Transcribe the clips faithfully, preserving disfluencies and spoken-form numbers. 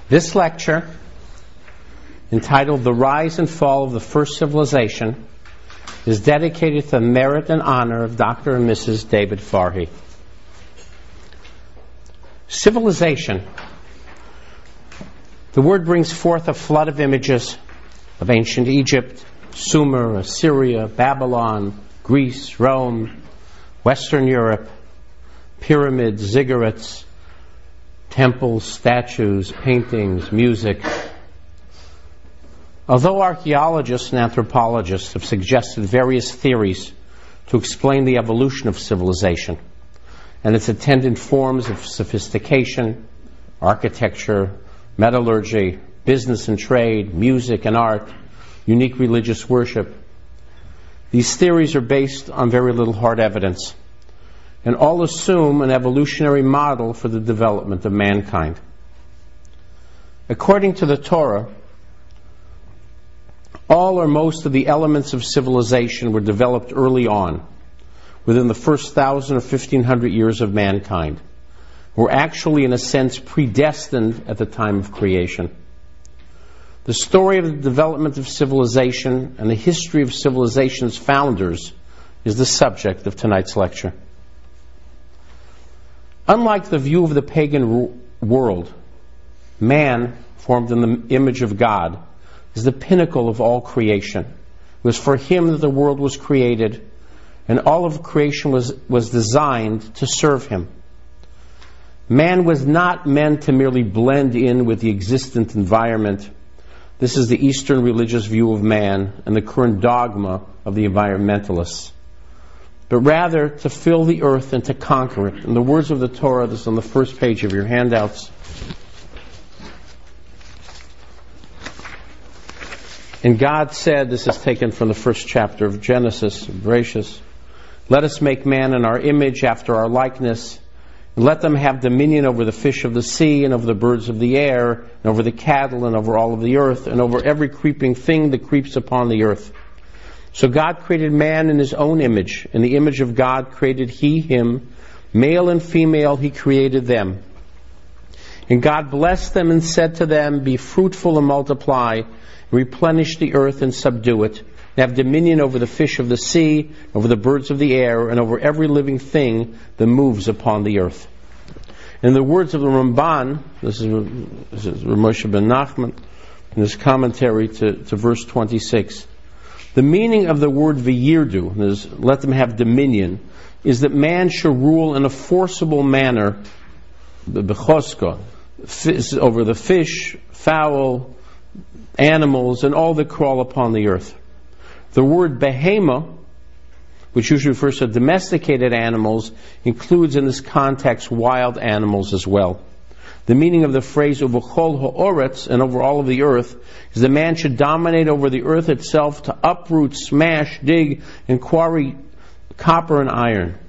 This lecture, entitled The Rise and Fall of the First Civilization, is dedicated to the merit and honor of Doctor and Missus David Farhi. Civilization. The word brings forth a flood of images of ancient Egypt, Sumer, Assyria, Babylon, Greece, Rome, Western Europe, pyramids, ziggurats, temples, statues, paintings, music. Although archaeologists and anthropologists have suggested various theories to explain the evolution of civilization and its attendant forms of sophistication, architecture, metallurgy, business and trade, music and art, unique religious worship, these theories are based on very little hard evidence, and all assume an evolutionary model for the development of mankind. According to the Torah, all or most of the elements of civilization were developed early on, within the first thousand or fifteen hundred years of mankind, were actually in a sense predestined at the time of creation. The story of the development of civilization and the history of civilization's founders is the subject of tonight's lecture. Unlike the view of the pagan world, man, formed in the image of God, is the pinnacle of all creation. It was for him that the world was created, and all of creation was, was designed to serve him. Man was not meant to merely blend in with the existent environment. This is the Eastern religious view of man and the current dogma of the environmentalists, but rather to fill the earth and to conquer it. In the words of the Torah, this is on the first page of your handouts. And God said, this is taken from the first chapter of Genesis, Bereshit, "Let us make man in our image, after our likeness, and let them have dominion over the fish of the sea, and over the birds of the air, and over the cattle, and over all of the earth, and over every creeping thing that creeps upon the earth." So God created man in his own image. In the image of God created he him. Male and female he created them. And God blessed them and said to them, "Be fruitful and multiply, replenish the earth and subdue it, and have dominion over the fish of the sea, over the birds of the air, and over every living thing that moves upon the earth." In the words of the Ramban, this is, this is Moshe ben Nachman, in his commentary to, to verse twenty-six, the meaning of the word v'yirdu, is let them have dominion, is that man shall rule in a forcible manner, the bechoska, over the fish, fowl, animals, and all that crawl upon the earth. The word behema, which usually refers to domesticated animals, includes in this context wild animals as well. The meaning of the phrase "uv'chol ha'oretz," and over all of the earth, is that man should dominate over the earth itself to uproot, smash, dig, and quarry copper and iron.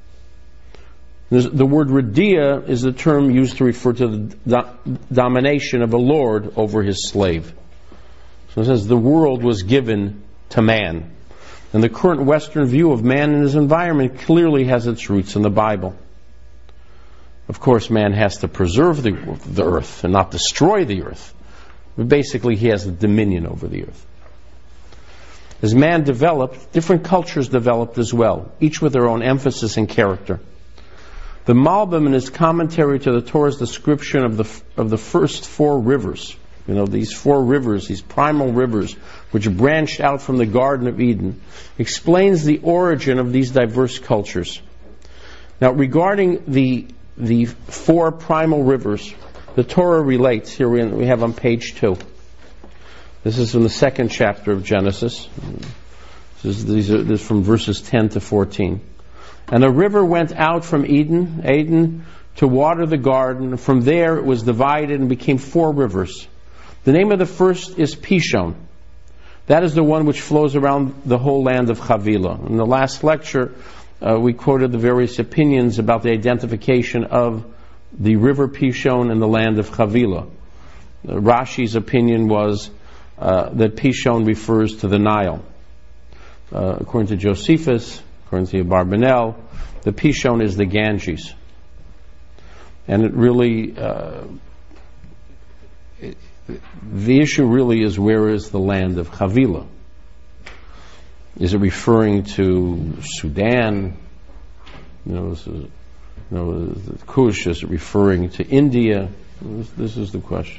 The word radia is the term used to refer to the do- domination of a lord over his slave. So it says the world was given to man. And the current Western view of man and his environment clearly has its roots in the Bible. Of course, man has to preserve the, the earth and not destroy the earth. But basically, he has the dominion over the earth. As man developed, different cultures developed as well, each with their own emphasis and character. The Malbim, in his commentary to the Torah's description of the of the first four rivers, you know, these four rivers, these primal rivers, which branched out from the Garden of Eden, explains the origin of these diverse cultures. Now, regarding the the four primal rivers, the Torah relates, here we have on page two. This is from the second chapter of Genesis. This is, these are, this is from verses ten to fourteen. "And a river went out from Eden, Eden, to water the garden. From there it was divided and became four rivers. The name of the first is Pishon. That is the one which flows around the whole land of Havilah." In the last lecture, uh, we quoted the various opinions about the identification of the river Pishon and the land of Havilah. Uh, Rashi's opinion was uh, that Pishon refers to the Nile. Uh, according to Josephus, according to Abarbanel, the Pishon is the Ganges. And it really uh, the issue really is, where is the land of Havilah? Is it referring to Sudan? You know, is it, you know, Kush, is it referring to India? This, this is the question.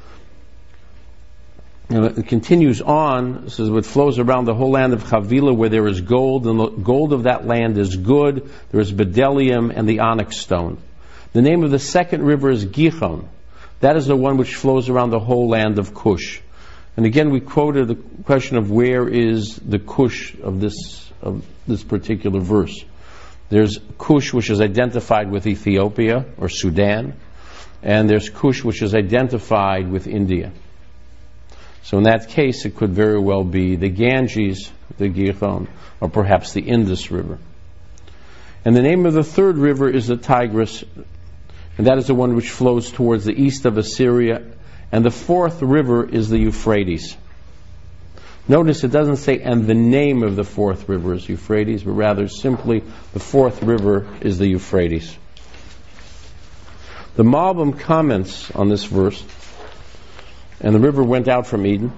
And it continues on. It says, "What flows around the whole land of Havilah, where there is gold, and the gold of that land is good. There is bdellium and the onyx stone. The name of the second river is Gihon. That is the one which flows around the whole land of Cush." And again, we quoted the question of where is the Cush of this of this particular verse. There's Cush, which is identified with Ethiopia or Sudan, and there's Cush, which is identified with India. So in that case, it could very well be the Ganges, the Gihon, or perhaps the Indus River. And the name of the third river is the Tigris, and that is the one which flows towards the east of Assyria. And the fourth river is the Euphrates. Notice it doesn't say, and the name of the fourth river is Euphrates, but rather simply the fourth river is the Euphrates. The Malbim comments on this verse, "And the river went out from Eden."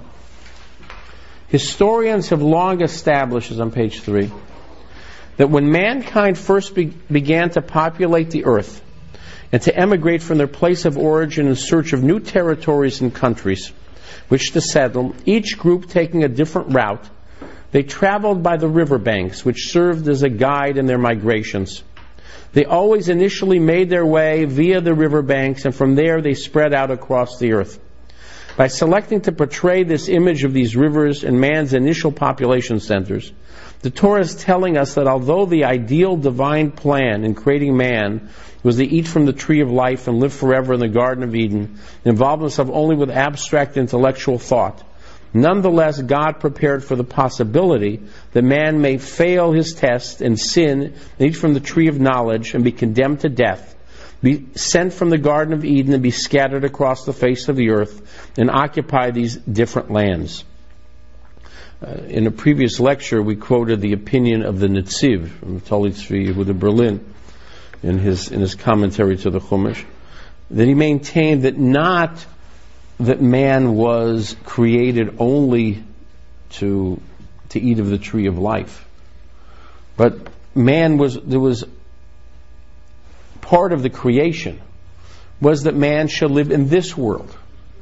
Historians have long established, as on page three, that when mankind first be- began to populate the earth and to emigrate from their place of origin in search of new territories and countries which to settle, each group taking a different route, they traveled by the riverbanks, which served as a guide in their migrations. They always initially made their way via the riverbanks, and from there they spread out across the earth. By selecting to portray this image of these rivers and man's initial population centers, the Torah is telling us that although the ideal divine plan in creating man was to eat from the tree of life and live forever in the Garden of Eden, and involve himself only with abstract intellectual thought, nonetheless God prepared for the possibility that man may fail his test and sin and eat from the tree of knowledge and be condemned to death, be sent from the Garden of Eden and be scattered across the face of the earth and occupy these different lands. Uh, in a previous lecture, we quoted the opinion of the Netziv from Tali Tzvi Yehuda Berlin in his in his commentary to the Chumash, that he maintained that not that man was created only to to eat of the tree of life, but man was there was part of the creation was that man should live in this world.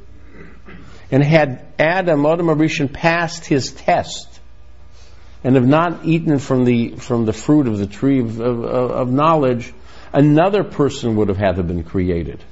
And had Adam, Adam Arishan, passed his test and have not eaten from the from the fruit of the tree of, of, of knowledge, another person would have had to have been created.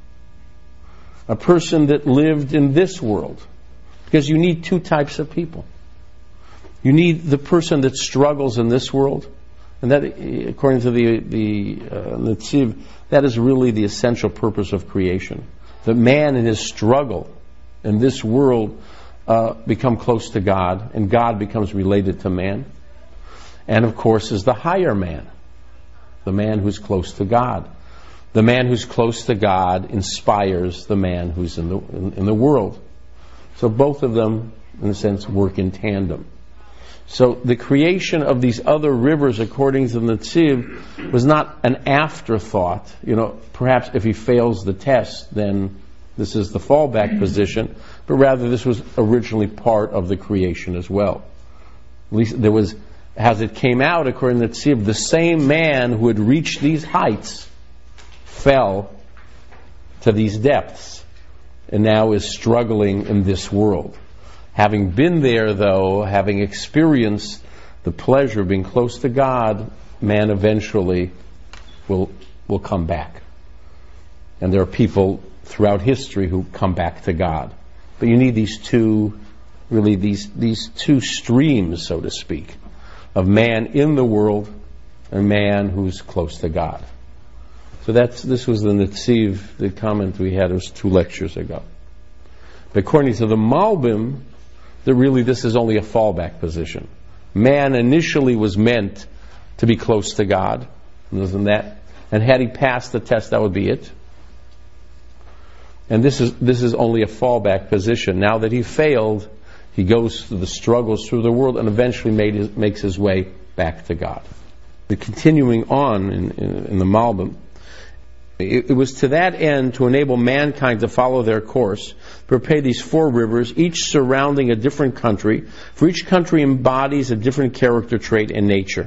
A person that lived in this world. Because you need two types of people. You need the person that struggles in this world, and that, according to the the uh, Netziv, that is really the essential purpose of creation. That man in his struggle in this world uh, become close to God, and God becomes related to man. And of course is the higher man, the man who's close to God. The man who's close to God inspires the man who's in the in, in the world. So both of them, in a sense, work in tandem. So the creation of these other rivers, according to the Netziv, was not an afterthought. You know, perhaps if he fails the test, then this is the fallback position, but rather this was originally part of the creation as well. At least there was, as it came out, according to Netziv, the same man who had reached these heights fell to these depths and now is struggling in this world. Having been there, though, having experienced the pleasure of being close to God, man eventually will will come back. And there are people throughout history who come back to God. But you need these two, really these these two streams, so to speak, of man in the world and man who's close to God. So that's this was the Netziv, the comment we had, it was two lectures ago. But according to the Malbim, that really this is only a fallback position. Man initially was meant to be close to God, and that, and had he passed the test, that would be it. And this is this is only a fallback position. Now that he failed, he goes through the struggles through the world and eventually made his, makes his way back to God. The continuing on in, in, in the Malbim, It, it was to that end to enable mankind to follow their course, prepare these four rivers, each surrounding a different country, for each country embodies a different character trait and nature.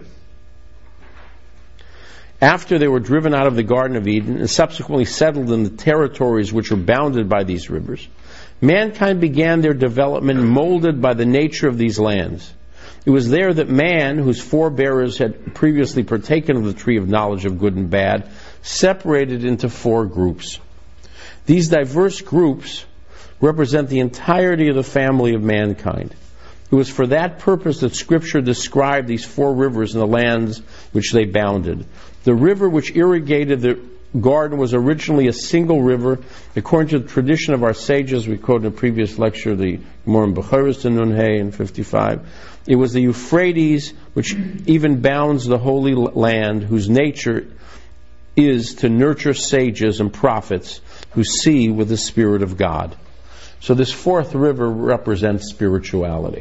After they were driven out of the Garden of Eden and subsequently settled in the territories which were bounded by these rivers, mankind began their development molded by the nature of these lands. It was there that man, whose forebears had previously partaken of the tree of knowledge of good and bad, separated into four groups. These diverse groups represent the entirety of the family of mankind. It was for that purpose that Scripture described these four rivers in the lands which they bounded. The river which irrigated the garden was originally a single river. According to the tradition of our sages, we quoted in a previous lecture, the Gemara in Bechoros to Nunhei in fifty-five. It was the Euphrates which even bounds the Holy Land, whose nature is to nurture sages and prophets who see with the Spirit of God. So this fourth river represents spirituality.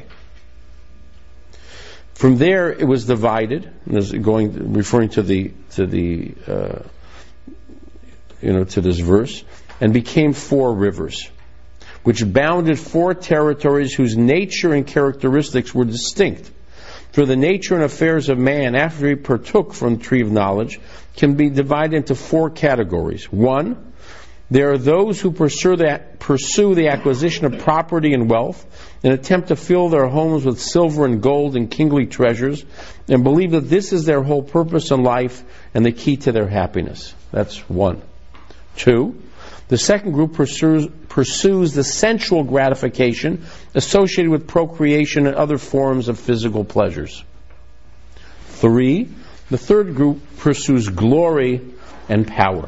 From there, it was divided, going referring to the to the uh, you know to this verse, and became four rivers, which bounded four territories whose nature and characteristics were distinct. For the nature and affairs of man, after he partook from the tree of knowledge, can be divided into four categories. One, there are those who pursue the, pursue the acquisition of property and wealth and attempt to fill their homes with silver and gold and kingly treasures and believe that this is their whole purpose in life and the key to their happiness. That's one. Two, the second group pursues, pursues the sensual gratification associated with procreation and other forms of physical pleasures. Three, the third group pursues glory and power.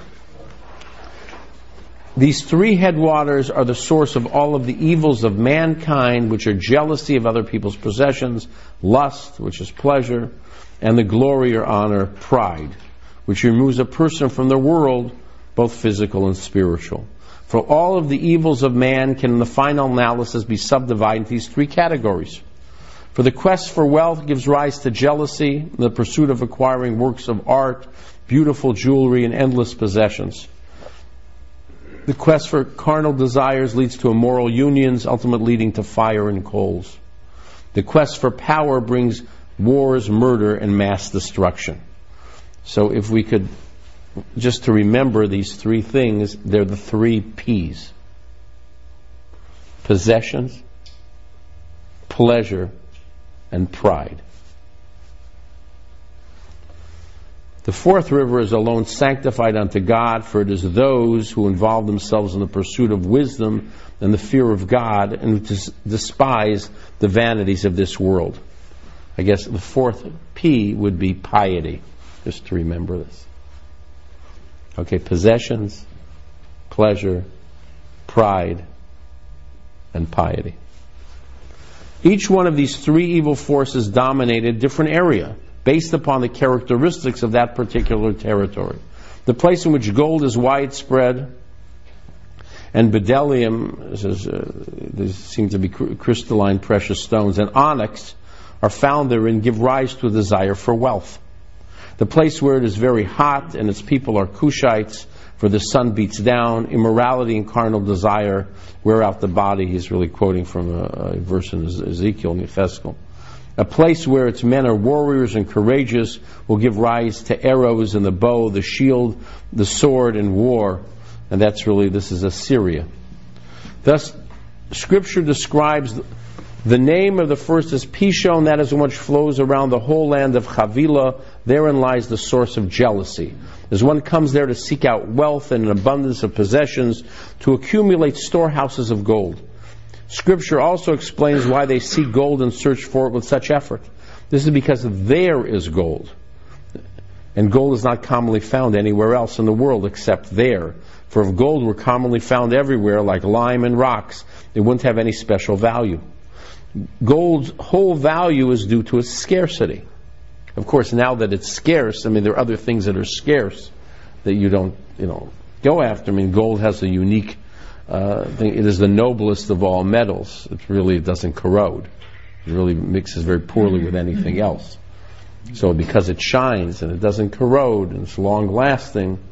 These three headwaters are the source of all of the evils of mankind, which are jealousy of other people's possessions, lust, which is pleasure, and the glory or honor, pride, which removes a person from the world, both physical and spiritual. For all of the evils of man can in the final analysis be subdivided into these three categories. For the quest for wealth gives rise to jealousy, the pursuit of acquiring works of art, beautiful jewelry, and endless possessions. The quest for carnal desires leads to immoral unions, ultimately leading to fire and coals. The quest for power brings wars, murder, and mass destruction. So if we could, just to remember these three things, they're the three P's. Possessions, pleasure, and pride. The fourth river is alone sanctified unto God, for it is those who involve themselves in the pursuit of wisdom and the fear of God and who despise the vanities of this world. I guess the fourth P would be piety, just to remember this. Okay, possessions, pleasure, pride, and piety. Each one of these three evil forces dominated a different area, based upon the characteristics of that particular territory. The place in which gold is widespread and bdellium, this is, uh, these seem to be crystalline precious stones, and onyx are found therein, give rise to a desire for wealth. The place where it is very hot and its people are Cushites, for the sun beats down, immorality and carnal desire wear out the body. He's really quoting from a, a verse in Ezekiel and Yechezkel. A place where its men are warriors and courageous will give rise to arrows and the bow, the shield, the sword, and war. And that's really, this is Assyria. Thus, Scripture describes the name of the first as Pishon, that is one which flows around the whole land of Havilah. Therein lies the source of jealousy. As one comes there to seek out wealth and an abundance of possessions, to accumulate storehouses of gold. Scripture also explains why they seek gold and search for it with such effort. This is because there is gold. And gold is not commonly found anywhere else in the world except there. For if gold were commonly found everywhere, like lime and rocks, it wouldn't have any special value. Gold's whole value is due to its scarcity. Of course, now that it's scarce, I mean, there are other things that are scarce that you don't, you know, go after. I mean, gold has a unique Uh, it is the noblest of all metals. It really doesn't corrode. It really mixes very poorly with anything else. So because it shines and it doesn't corrode and it's long lasting,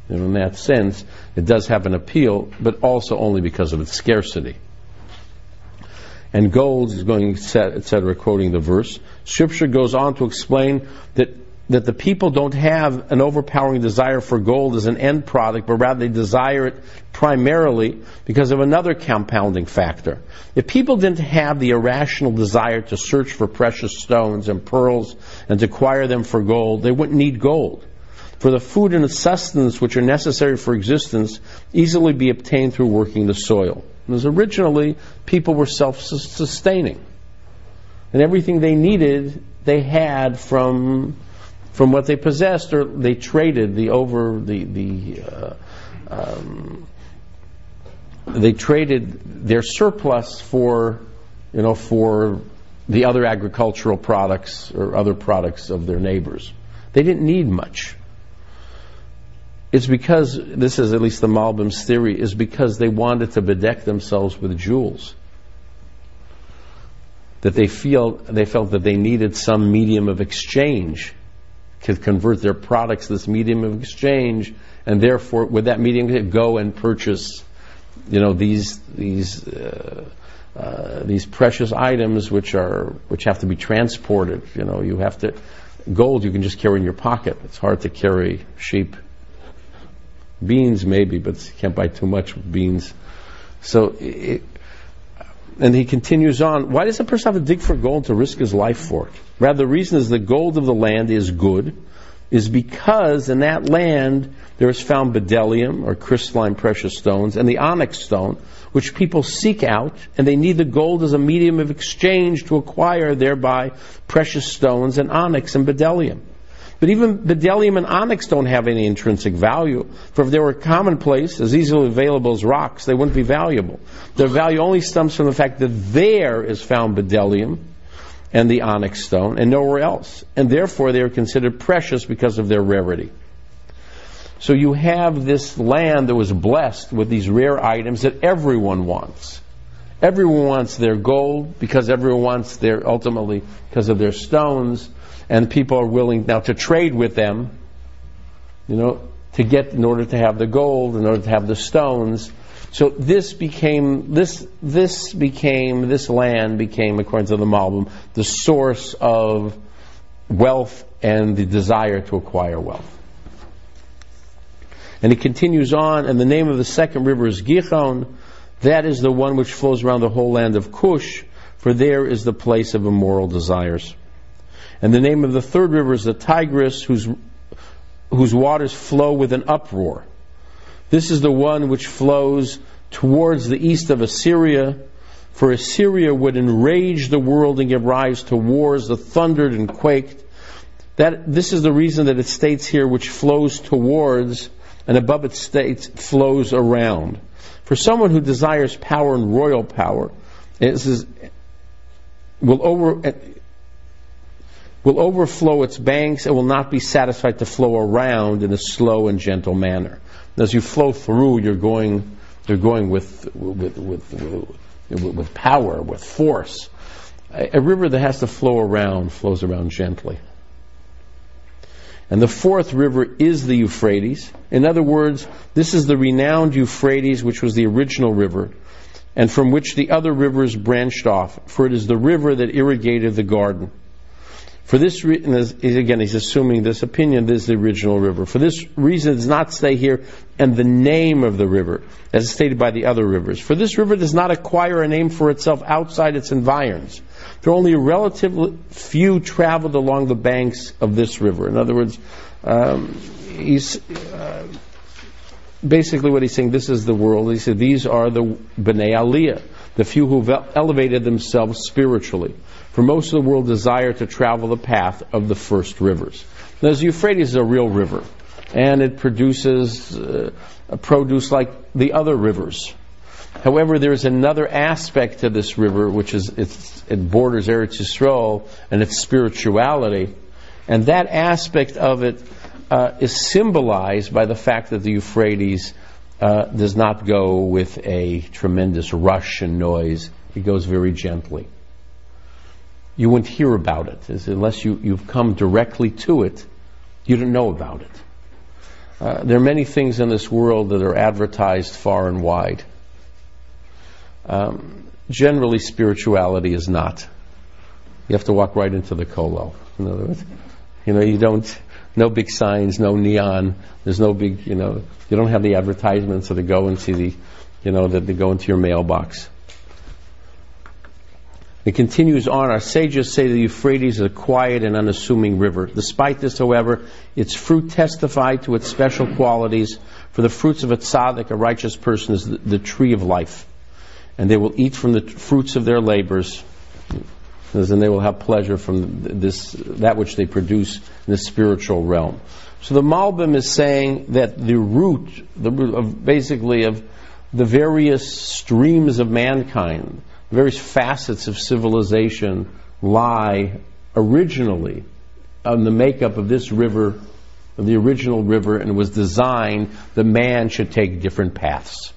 You know, in that sense, it does have an appeal, but also only because of its scarcity. And gold is going, et cetera, quoting the verse. Scripture goes on to explain that that the people don't have an overpowering desire for gold as an end product, but rather they desire it primarily because of another compounding factor. If people didn't have the irrational desire to search for precious stones and pearls and to acquire them for gold, they wouldn't need gold. For the food and the sustenance which are necessary for existence easily be obtained through working the soil. Because originally, people were self-sustaining. And everything they needed, they had from from what they possessed, or they traded the over the the uh, um, they traded their surplus for you know for the other agricultural products or other products of their neighbors. They didn't need much. It's because, this is at least the Malbim's theory, is because they wanted to bedeck themselves with jewels. That they feel they felt that they needed some medium of exchange to convert their products to this medium of exchange, and therefore with that medium go and purchase, you know, these these uh, uh, these precious items which are which have to be transported. You know, you have to gold you can just carry in your pocket. It's hard to carry sheep. Beans maybe, but you can't buy too much beans. So, it, and he continues on, why does a person have to dig for gold to risk his life for it? Rather, the reason is the gold of the land is good, is because in that land there is found bdellium, or crystalline precious stones, and the onyx stone, which people seek out, and they need the gold as a medium of exchange to acquire thereby precious stones and onyx and bdellium. But even bdellium and onyx don't have any intrinsic value. For if they were commonplace, as easily available as rocks, they wouldn't be valuable. Their value only stems from the fact that there is found bdellium and the onyx stone, and nowhere else. And therefore they are considered precious because of their rarity. So you have this land that was blessed with these rare items that everyone wants. Everyone wants their gold because everyone wants their, ultimately, because of their stones. And people are willing now to trade with them, you know, to get, in order to have the gold, in order to have the stones. So this became, this, this became, this land became, according to the Malbim, the source of wealth and the desire to acquire wealth. And he continues on, and the name of the second river is Gihon. That is the one which flows around the whole land of Cush, for there is the place of immoral desires. And the name of the third river is the Tigris, whose, whose waters flow with an uproar. This is the one which flows towards the east of Assyria, for Assyria would enrage the world and give rise to wars that thundered and quaked. That, this is the reason that it states here, which flows towards, and above it states, flows around. For someone who desires power and royal power, it says, will over... will overflow its banks and will not be satisfied to flow around in a slow and gentle manner. As you flow through, you're going, you're going with, with, with, with, with power, with force. A, a river that has to flow around flows around gently. And the fourth river is the Euphrates. In other words, this is the renowned Euphrates, which was the original river, and from which the other rivers branched off, for it is the river that irrigated the garden. For this reason, again, he's assuming this opinion, this is the original river. For this reason, it does not stay here, and the name of the river, as stated by the other rivers. For this river does not acquire a name for itself outside its environs. There are only relatively few traveled along the banks of this river. In other words, um, he's uh, basically what he's saying. This is the world. He said these are the Bnei Aliyah, the few who've elevated themselves spiritually. For most of the world desire to travel the path of the first rivers. Now, the Euphrates is a real river, and it produces uh, a produce like the other rivers. However, there is another aspect to this river, which is it's, it borders Eretz Yisrael and its spirituality, and that aspect of it uh, is symbolized by the fact that the Euphrates uh, does not go with a tremendous rush and noise. It goes very gently. You wouldn't hear about it. Unless you, you've come directly to it, you don't know about it. Uh, there are many things in this world that are advertised far and wide. Um, generally, spirituality is not. You have to walk right into the Kollel. In other words, you know, you don't, no big signs, no neon. There's no big, you know, you don't have the advertisements that go into the, you know, that they go into your mailbox. It continues on. Our sages say the Euphrates is a quiet and unassuming river. Despite this, however, its fruit testify to its special qualities. For the fruits of a tzaddik, a righteous person, is the, the tree of life. And they will eat from the fruits of their labors, and they will have pleasure from this, that which they produce in the spiritual realm. So the Malbim is saying that the root, the root of basically of the various streams of mankind, various facets of civilization, lie originally on the makeup of this river, of the original river, and was designed that man should take different paths.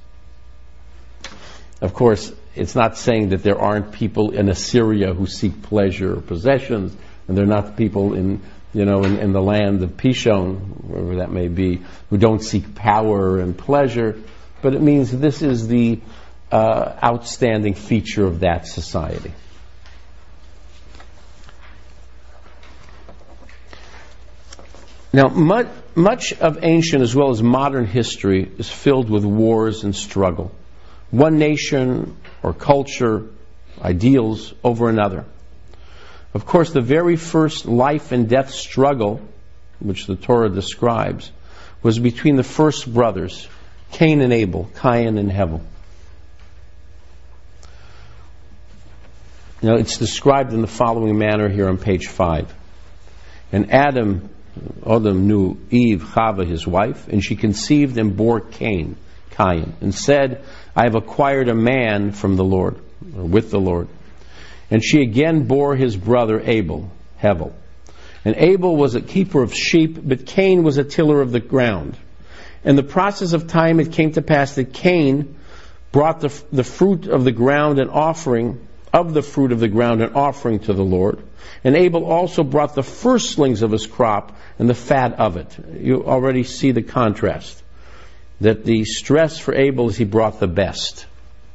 Of course, it's not saying that there aren't people in Assyria who seek pleasure or possessions, and there are not people in, you know, in, in the land of Pishon, wherever that may be, who don't seek power and pleasure. But it means this is the uh, outstanding feature of that society. Now, much, much of ancient as well as modern history is filled with wars and struggle. One nation or culture, ideals over another. Of course, the very first life and death struggle, which the Torah describes, was between the first brothers, Cain and Abel, Cain and Hevel. Now, it's described in the following manner here on page five. And Adam, Adam knew Eve, Chava, his wife, and she conceived and bore Cain, Cain, and said, I have acquired a man from the Lord, or with the Lord. And she again bore his brother Abel, Hevel. And Abel was a keeper of sheep, but Cain was a tiller of the ground. In the process of time it came to pass that Cain brought the, the fruit of the ground and offering, of the fruit of the ground and offering to the Lord. And Abel also brought the firstlings of his crop and the fat of it. You already see the contrast. That the stress for Abel is he brought the best.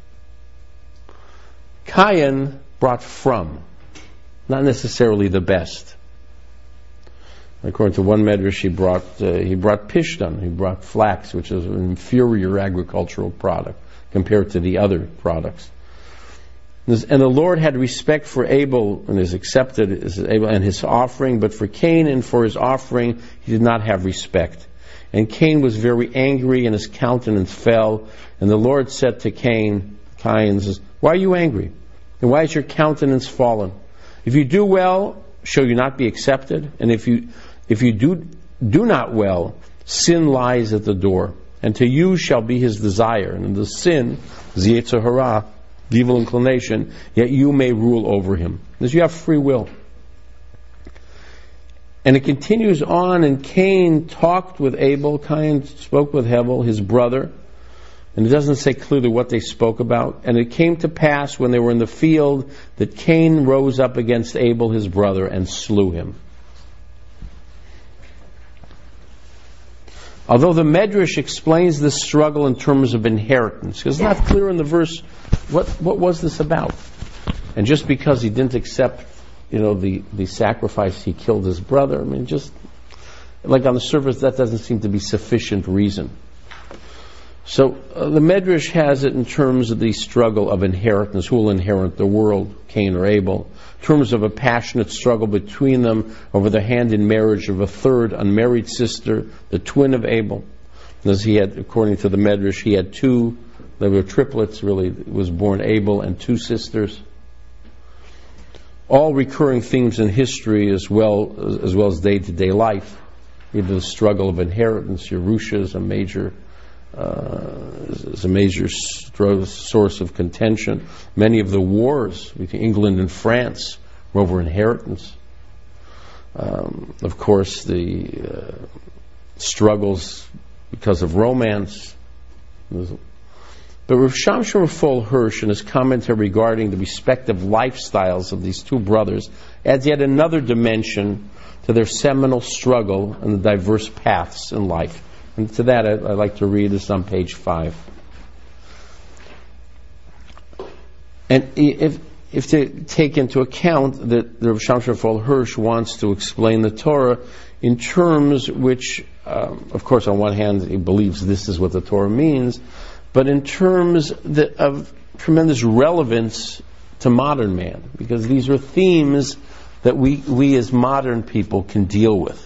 Cain brought from, not necessarily the best. According to one medrash, he brought uh, he brought pishtan, he brought flax, which is an inferior agricultural product compared to the other products. And the Lord had respect for Abel and is accepted as Abel and his offering, but for Cain and for his offering he did not have respect. And Cain was very angry, and his countenance fell. And the Lord said to Cain, Cain says, why are you angry? And why is your countenance fallen? If you do well, shall you not be accepted? And if you if you do do not well, sin lies at the door. And to you shall be his desire. And the sin, the Yetzer Hara, the evil inclination, yet you may rule over him. Because you have free will. And it continues on, and Cain talked with Abel, Cain spoke with Hevel, his brother, and it doesn't say clearly what they spoke about. And it came to pass when they were in the field that Cain rose up against Abel, his brother, and slew him. Although the Medrash explains this struggle in terms of inheritance, because it's not clear in the verse what, what was this about. And just because he didn't accept you know, the, the sacrifice, he killed his brother. I mean, just, like on the surface, that doesn't seem to be sufficient reason. So, uh, the Medrash has it in terms of the struggle of inheritance. Who will inherit the world, Cain or Abel? In terms of a passionate struggle between them over the hand in marriage of a third unmarried sister, the twin of Abel. As he had, according to the Medrash, he had two, they were triplets, really, it was born Abel and two sisters. All recurring themes in history as well as well as day-to-day life. Either the struggle of inheritance, Yerusha is a major uh, is a major st- source of contention. Many of the wars between England and France were over inheritance. Um, of course, the uh, struggles because of romance. But Rav Shamshon Raphael Hirsch, in his commentary regarding the respective lifestyles of these two brothers, adds yet another dimension to their seminal struggle and the diverse paths in life. And to that, I'd, I'd like to read this on page five. And if if to take into account that the Rav Shamshon Raphael Hirsch wants to explain the Torah in terms which, um, of course, on one hand, he believes this is what the Torah means, but in terms that of tremendous relevance to modern man, because these are themes that we, we as modern people can deal with.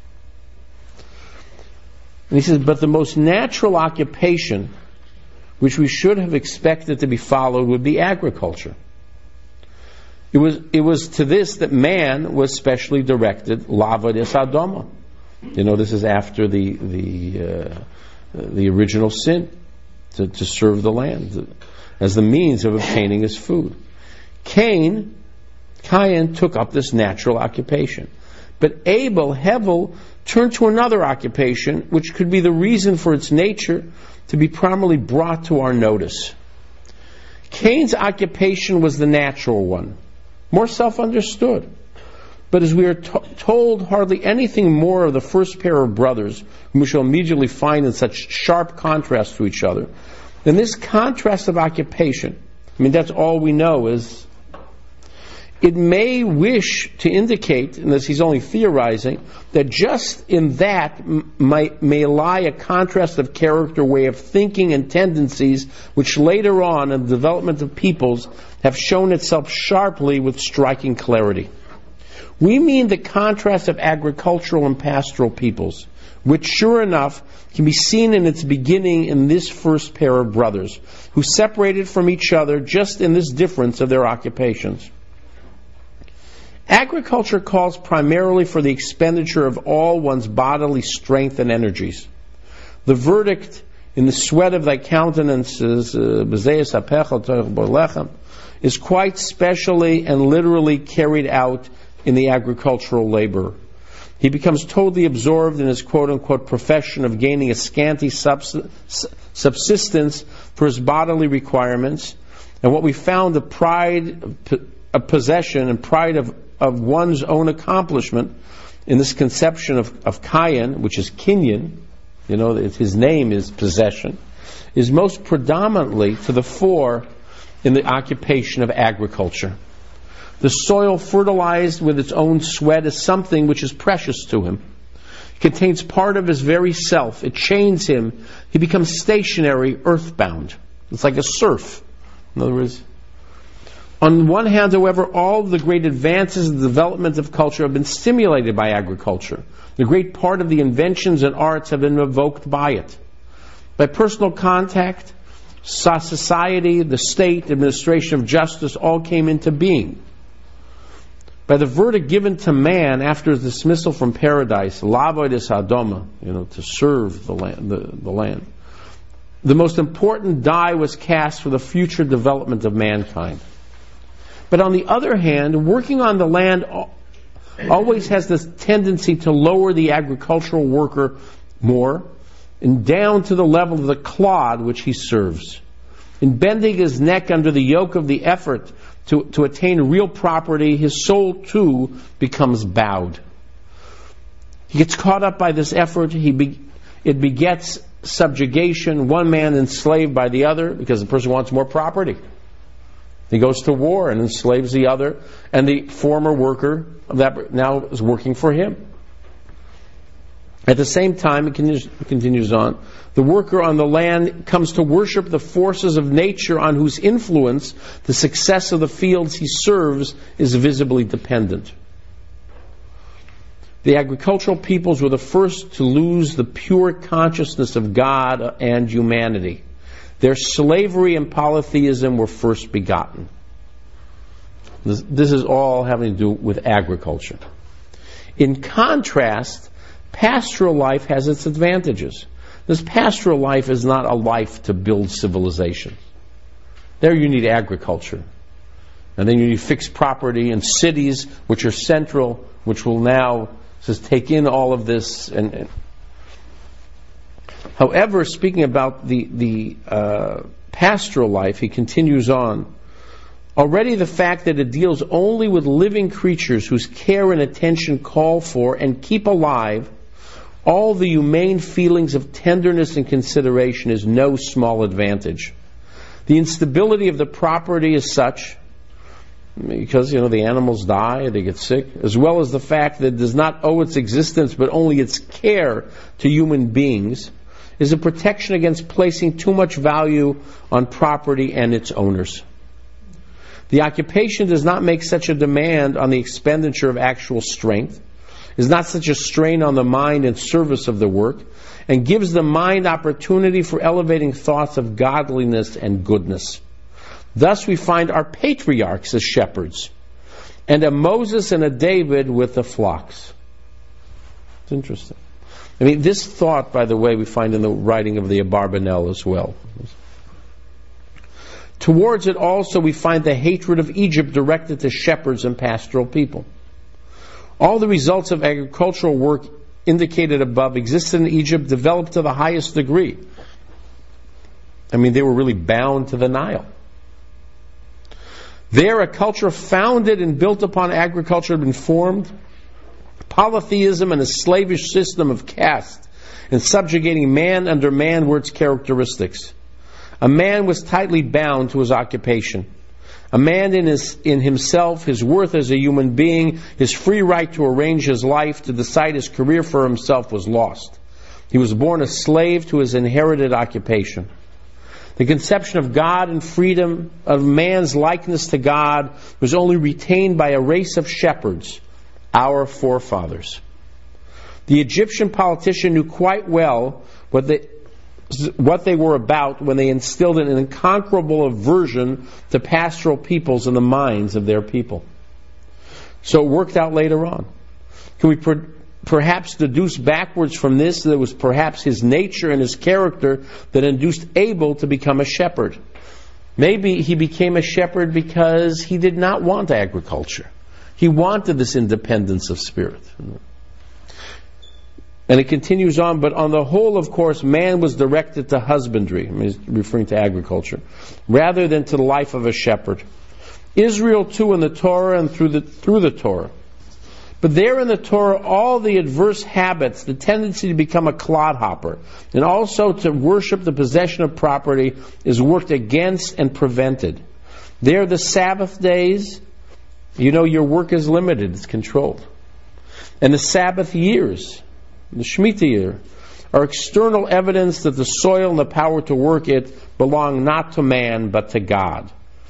And he says, but the most natural occupation which we should have expected to be followed would be agriculture. It was, it was to this that man was specially directed, Lavad es Adama. You know, this is after the the uh, the original sin, to, to serve the land as the means of obtaining his food. Cain, Cain took up this natural occupation. But Abel, Hevel, turned to another occupation, which could be the reason for its nature to be prominently brought to our notice. Cain's occupation was the natural one, more self-understood. But as we are to- told hardly anything more of the first pair of brothers, whom we shall immediately find in such sharp contrast to each other, then this contrast of occupation, I mean, that's all we know is, it may wish to indicate, unless he's only theorizing, that just in that m- might, may lie a contrast of character, way of thinking, and tendencies, which later on in the development of peoples have shown itself sharply with striking clarity. We mean the contrast of agricultural and pastoral peoples, which sure enough can be seen in its beginning in this first pair of brothers, who separated from each other just in this difference of their occupations. Agriculture calls primarily for the expenditure of all one's bodily strength and energies. The verdict, in the sweat of thy countenances, uh, is quite specially and literally carried out in the agricultural laborer. He becomes totally absorbed in his quote-unquote profession of gaining a scanty subsistence for his bodily requirements, and what we found, the pride of possession and pride of of one's own accomplishment in this conception of, of Cain, which is Kinyan, you know, his name is possession, is most predominantly to the fore in the occupation of agriculture. The soil fertilized with its own sweat is something which is precious to him. It contains part of his very self. It chains him. He becomes stationary, earthbound. It's like a serf. In other words, on one hand, however, all of the great advances in the development of culture have been stimulated by agriculture. The great part of the inventions and arts have been evoked by it. By personal contact, society, the state, administration of justice all came into being. By the verdict given to man after his dismissal from paradise, Lavod es Adama, you know, to serve the land, the, the land, the most important die was cast for the future development of mankind. But on the other hand, working on the land always has this tendency to lower the agricultural worker more and down to the level of the clod which he serves. In bending his neck under the yoke of the effort to, to attain real property, his soul too becomes bowed. He gets caught up by this effort. He be, it begets subjugation, one man enslaved by the other because the person wants more property. He goes to war and enslaves the other, and the former worker that now is working for him. At the same time, it continues, it continues on, the worker on the land comes to worship the forces of nature on whose influence the success of the fields he serves is visibly dependent. The agricultural peoples were the first to lose the pure consciousness of God and humanity. Their slavery and polytheism were first begotten. This, this is all having to do with agriculture. In contrast, pastoral life has its advantages. This pastoral life is not a life to build civilization. There you need agriculture. And then you need fixed property and cities which are central, which will now just take in all of this. And, and However, speaking about the, the uh, pastoral life, he continues on. Already the fact that it deals only with living creatures whose care and attention call for and keep alive all the humane feelings of tenderness and consideration is no small advantage. The instability of the property is such, because, you know, the animals die, they get sick, as well as the fact that it does not owe its existence but only its care to human beings, is a protection against placing too much value on property and its owners. The occupation does not make such a demand on the expenditure of actual strength, is not such a strain on the mind in service of the work, and gives the mind opportunity for elevating thoughts of godliness and goodness. Thus we find our patriarchs as shepherds, and a Moses and a David with the flocks. It's interesting. I mean, this thought, by the way, we find in the writing of the Abarbanel as well. Towards it also we find the hatred of Egypt directed to shepherds and pastoral people. All the results of agricultural work indicated above existed in Egypt, developed to the highest degree. I mean, they were really bound to the Nile. There, a culture founded and built upon agriculture had been formed. Polytheism and a slavish system of caste and subjugating man under man were its characteristics. A man was tightly bound to his occupation. A man in his, in himself, his worth as a human being, his free right to arrange his life, to decide his career for himself, was lost. He was born a slave to his inherited occupation. The conception of God and freedom, of man's likeness to God, was only retained by a race of shepherds, our forefathers. The Egyptian politician knew quite well what they, what they were about when they instilled an unconquerable aversion to pastoral peoples in the minds of their people. So it worked out later on. Can we per- perhaps deduce backwards from this that it was perhaps his nature and his character that induced Abel to become a shepherd? Maybe he became a shepherd because he did not want agriculture. He wanted this independence of spirit. And it continues on, but on the whole, of course, man was directed to husbandry, I mean, he's referring to agriculture, rather than to the life of a shepherd. Israel too in the Torah and through the, through the Torah. But there in the Torah, all the adverse habits, the tendency to become a clodhopper, and also to worship the possession of property, is worked against and prevented. There, the Sabbath days, you know, your work is limited, it's controlled. And the Sabbath years, the Shemitah year, are external evidence that the soil and the power to work it belong not to man, but to God.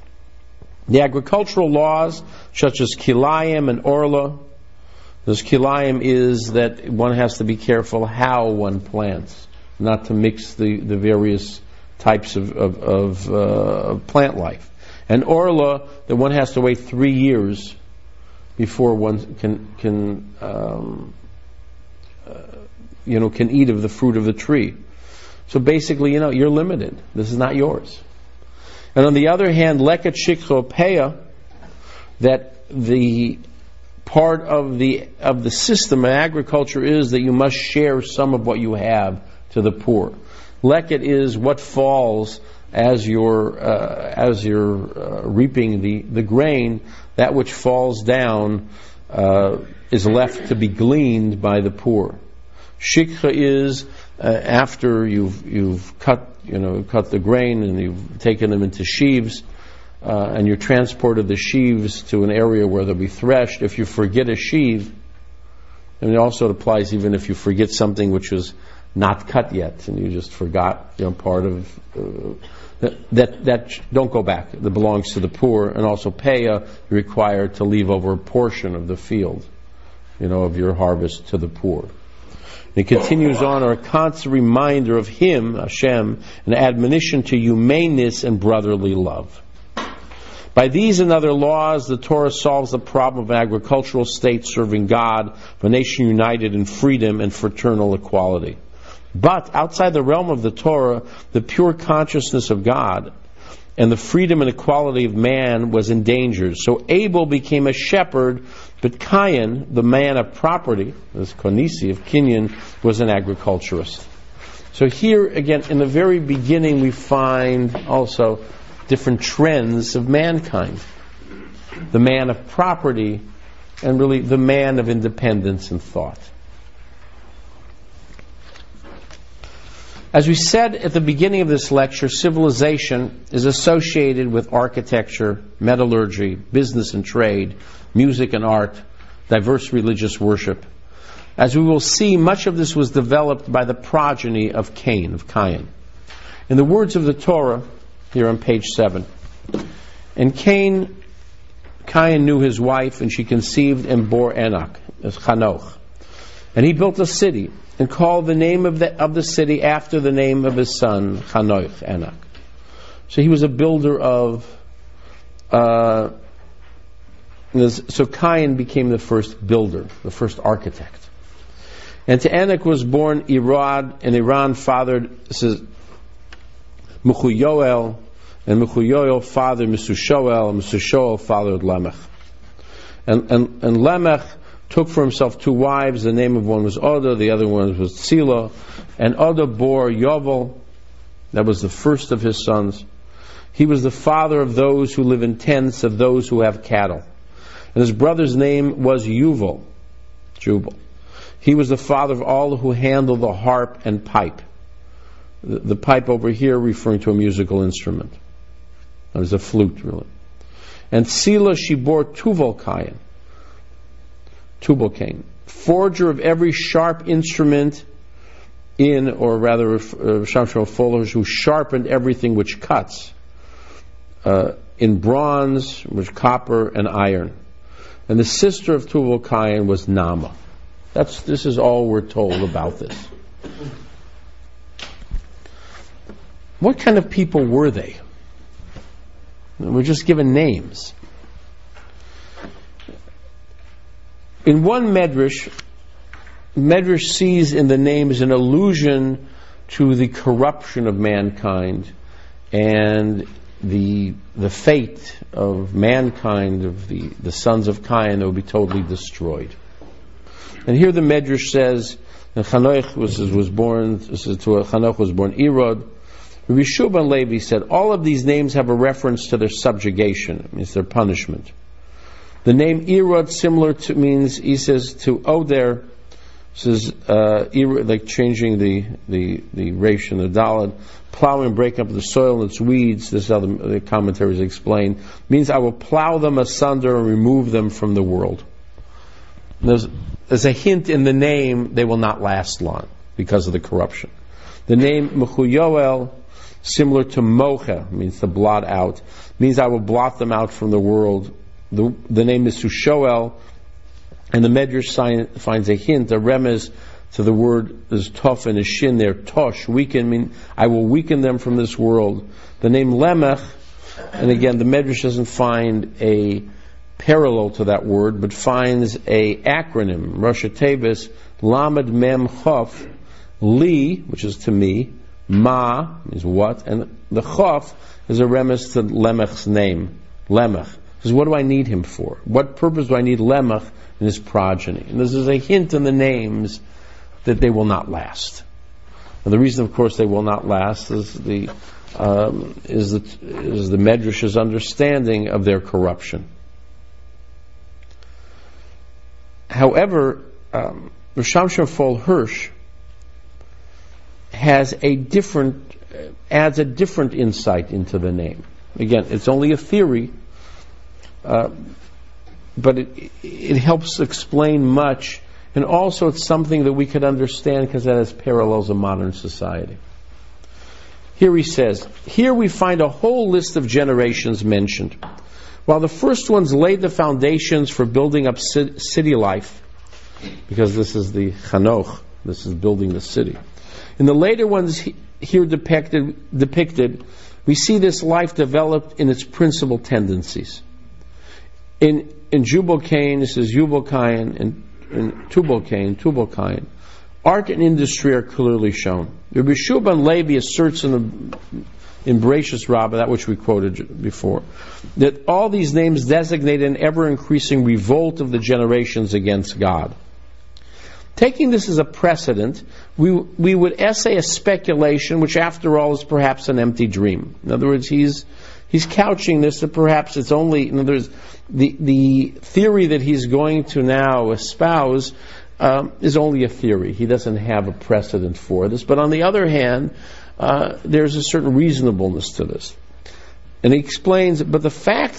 The agricultural laws, such as Kilayim and Orla, this Kilayim is that one has to be careful how one plants, not to mix the, the various types of, of, of uh, plant life. And Orla, that one has to wait three years before one can can um, uh, you know can eat of the fruit of the tree. So basically, you know, you're limited. This is not yours. And on the other hand, leket shikhopeya, that the part of the of the system of agriculture is that you must share some of what you have to the poor. Leket is what falls as you're uh, as you're uh, reaping the, the grain. That which falls down uh, is left to be gleaned by the poor. Shikha is uh, after you've you've cut you know cut the grain and you've taken them into sheaves. Uh, and you transported the sheaves to an area where they'll be threshed. If you forget a sheave, and it also applies even if you forget something which was not cut yet, and you just forgot, you know, part of uh, that, that. That don't go back. That belongs to the poor, and also paya, you're required to leave over a portion of the field, you know, of your harvest to the poor. And it continues on, a constant reminder of Him, Hashem, an admonition to humaneness and brotherly love. By these and other laws, the Torah solves the problem of an agricultural state serving God, of a nation united in freedom and fraternal equality. But outside the realm of the Torah, the pure consciousness of God and the freedom and equality of man was endangered. So Abel became a shepherd, but Cain, the man of property, this Konisi of Kinyan, was an agriculturist. So here, again, in the very beginning, we find also different trends of mankind. The man of property and really the man of independence and thought. As we said at the beginning of this lecture, civilization is associated with architecture, metallurgy, business and trade, music and art, diverse religious worship. As we will see, much of this was developed by the progeny of Cain, of Cain. In the words of the Torah, here on page seven, and Cain, Cain knew his wife, and she conceived and bore Enoch, as Chanoch. And he built a city, and called the name of the of the city after the name of his son, Chanoch, Enoch. So he was a builder of... Uh, so Cain became the first builder, the first architect. And to Enoch was born Irad, and Iran fathered, this is Mechuyoel, and Mechuyoel fathered Mesushoel, and Mesushoel fathered Lamech. And, and, and Lamech took for himself two wives. The name of one was Oda, the other one was Tzila. And Oda bore Yovel, that was the first of his sons. He was the father of those who live in tents, of those who have cattle. And his brother's name was Yuval, Jubal. He was the father of all who handle the harp and pipe. The, the pipe over here referring to a musical instrument. It was a flute, really. And Tzila, she bore Tubal-Cain. Tubal-Cain, forger of every sharp instrument in, or rather, uh, Fuller, who sharpened everything which cuts, uh, in bronze, which copper and iron. And the sister of Tubal-Cain was Nama. That's, this is all we're told about this. What kind of people were they? We're just given names. In one Medrash, Medrash sees in the names an allusion to the corruption of mankind and the the fate of mankind, of the, the sons of Cain, that will be totally destroyed. And here the Medrash says, Chanoch was, was born, this is to Chanoch was born Irod. Rabbi Shua Levi said, all of these names have a reference to their subjugation, it means their punishment. The name Irod, similar to, means, he says, to Oder, says, uh, Irod, like changing the, the, the resh and the daled, plowing and breaking up the soil and its weeds, this is how the, the commentaries explain, means I will plow them asunder and remove them from the world. There's, there's a hint in the name, they will not last long because of the corruption. The name Mechuyoel, similar to Mocha, means to blot out, means I will blot them out from the world. The, the name is Sushoel, and the Medrash sign, finds a hint, a remez to the word is tough and a shin there, tosh, weaken, mean I will weaken them from this world. The name Lemech, and again the Medrash doesn't find a parallel to that word, but finds a acronym, Rosh Tevis, Lamed Mem Chof, Li, which is to me, Ma, is what, and the Chof is a remez to Lemech's name, Lemech. Because what do I need him for? What purpose do I need Lemech and his progeny? And this is a hint in the names that they will not last. And the reason, of course, they will not last is the um, is the is the Medrash's understanding of their corruption. However, um, Risham Shafol Hirsch has a different adds a different insight into the name. Again, it's only a theory. Uh, but it, it helps explain much, and also it's something that we could understand because that has parallels in modern society. Here he says, here we find a whole list of generations mentioned. While the first ones laid the foundations for building up city life, because this is the Chanoch, this is building the city. In the later ones here depicted, depicted, we see this life developed in its principal tendencies. In in Jubal-Cain, this is Jubal-Cain, and in Tubal-Cain, Tubal-Cain, art and industry are clearly shown. Rabbi Shua ben Levi asserts in the in Bereshis Rabbah, that which we quoted before, that all these names designate an ever-increasing revolt of the generations against God. Taking this as a precedent, we we would essay a speculation, which after all is perhaps an empty dream. In other words, he's he's couching this that perhaps it's only, in other words, the the theory that he's going to now espouse um, is only a theory. He doesn't have a precedent for this. But on the other hand, uh, there's a certain reasonableness to this. And he explains, but the fact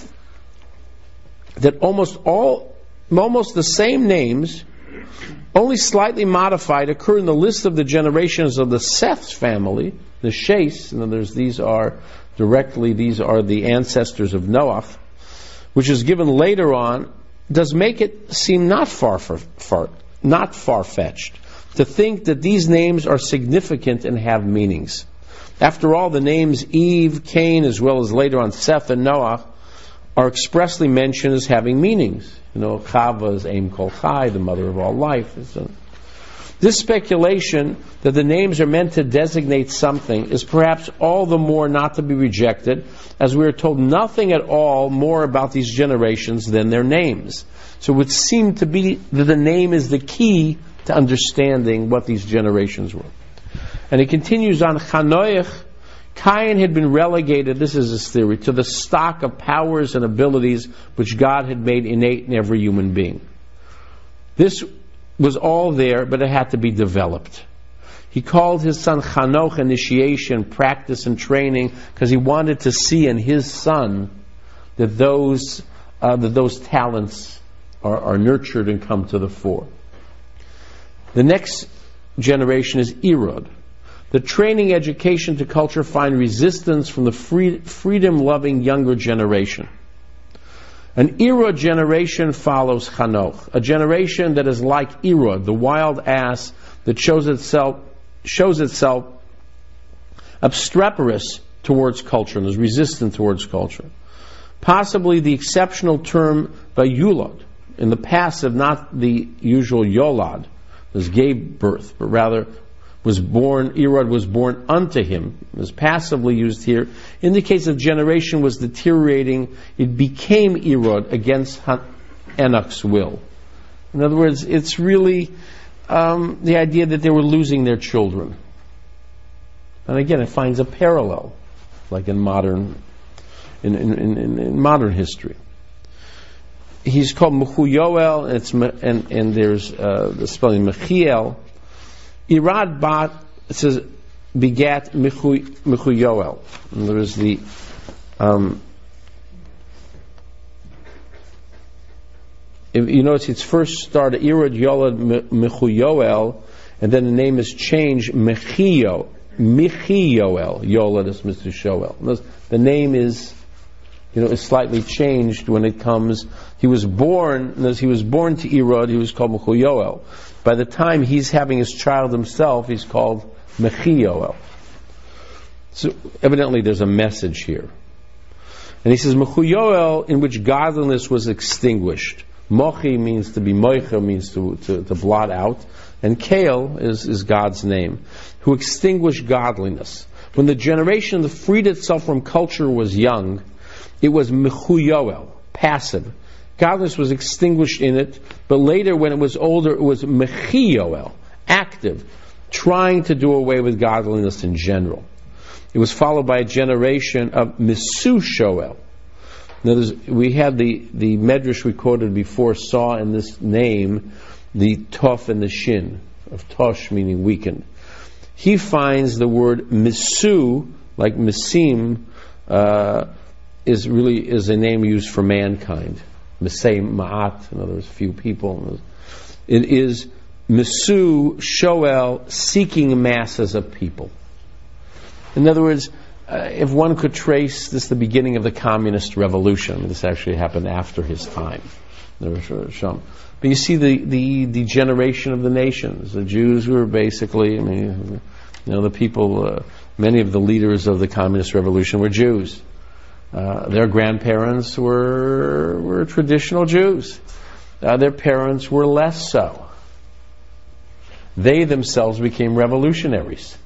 that almost all, almost the same names, only slightly modified, occur in the list of the generations of the Seth's family, the Shais. In other words, these are directly, these are the ancestors of Noah, which is given later on, does make it seem not far, far, far not far-fetched to think that these names are significant and have meanings. After all, the names Eve, Cain, as well as later on Seth and Noah, are expressly mentioned as having meanings. You know, Chava is Aim Kol Chai, the mother of all life. This speculation that the names are meant to designate something is perhaps all the more not to be rejected, as we are told nothing at all more about these generations than their names. So it would seem to be that the name is the key to understanding what these generations were. And he continues on, Chanoich, Cain had been relegated, this is his theory, to the stock of powers and abilities which God had made innate in every human being. This was all there, but it had to be developed. He called his son Chanoch initiation, practice, and training, because he wanted to see in his son that those uh, that those talents are, are nurtured and come to the fore. The next generation is Erod. The training, education to culture find resistance from the free, freedom-loving younger generation. An Erod generation follows Chanoch, a generation that is like Erod, the wild ass that shows itself shows itself obstreperous towards culture and is resistant towards culture. Possibly the exceptional term by Yulad, in the passive, not the usual Yolad, was gave birth, but rather was born, Erod was born unto him, is passively used here, indicates that the generation was deteriorating. It became Erod against Enoch's will. In other words, it's really um, the idea that they were losing their children. And again, it finds a parallel, like in modern, in, in, in, in modern history. He's called Mechuyoel, and, it's, and, and there's uh, the spelling Mechiel. Irad bat, it says, begat Mechuyoel. And there is the um, if you notice it's first started Irad Yolad Mechuyoel, and then the name is changed Mechio Michioel. Yolad is Mister Shoel. The name is, you know, is slightly changed when it comes. He was born, as he was born to Erod, he was called Mechuyoel. By the time he's having his child himself, he's called Mechioel. So evidently there's a message here. And he says, Mechuyoel, in which godliness was extinguished. Mochi means to be, moicha means to, to, to blot out. And Kael is, is God's name, who extinguished godliness. When the generation that freed itself from culture was young, it was Mechuyoel, passive. Godliness was extinguished in it, but later when it was older, it was Mechioel, active, trying to do away with godliness in general. It was followed by a generation of Misu Shoel. Now, we had the, the Medrash we quoted before saw in this name the Tof and the Shin, of Tosh meaning weakened. He finds the word Misu, like Misim, uh, is really is a name used for mankind. Mesei Ma'at, in other words, few people. It is Misu Shoel, seeking masses of people. In other words, uh, if one could trace this, the beginning of the communist revolution, this actually happened after his time. But you see the, the, the generation of the nations, the Jews were basically, I mean, you know, the people, uh, many of the leaders of the communist revolution were Jews. Uh, their grandparents were were traditional Jews. Uh, their parents were less so. They themselves became revolutionaries.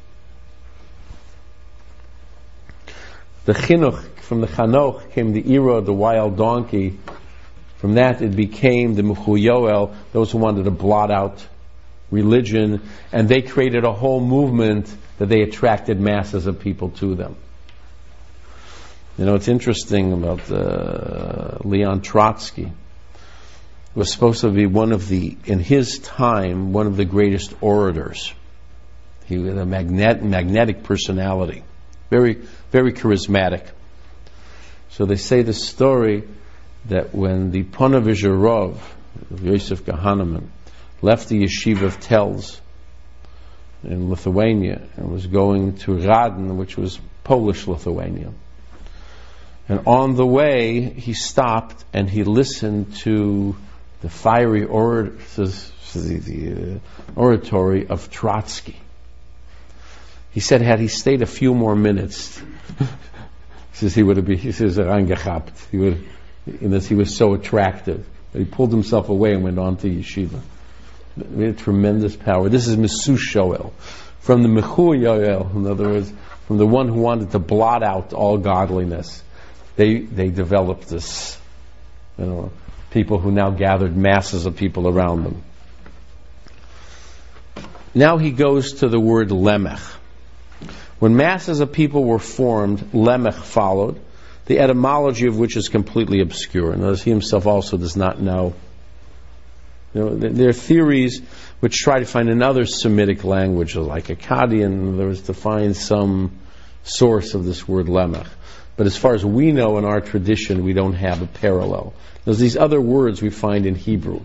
The chinuch, from the chanoch came the Erod, the wild donkey. From that it became the Mechuyoel, those who wanted to blot out religion, and they created a whole movement that they attracted masses of people to them. You know, it's interesting about uh, Leon Trotsky. was supposed to be one of the, in his time, one of the greatest orators. He had a magnet, magnetic personality, very, very charismatic. So they say the story that when the Ponevezher Rav, Yosef Kahaneman, left the yeshiva of Telz in Lithuania and was going to Radin, which was Polish Lithuania. And on the way, he stopped and he listened to the fiery or- the, the, uh, oratory of Trotsky. He said, had he stayed a few more minutes, he says he would have been. He says reingehabt. He would, and he was so attractive. But he pulled himself away and went on to yeshiva. He had tremendous power. This is Mesus Shoel, from the Mechur Yoel. In other words, from the one who wanted to blot out all godliness. They they developed this, you know, people who now gathered masses of people around them. Now he goes to the word lemech. When masses of people were formed, lemech followed, the etymology of which is completely obscure. And as he himself also does not know. You know, there are theories which try to find another Semitic language, like Akkadian, there was to find some source of this word lemech. But as far as we know in our tradition, we don't have a parallel. There's these other words we find in Hebrew.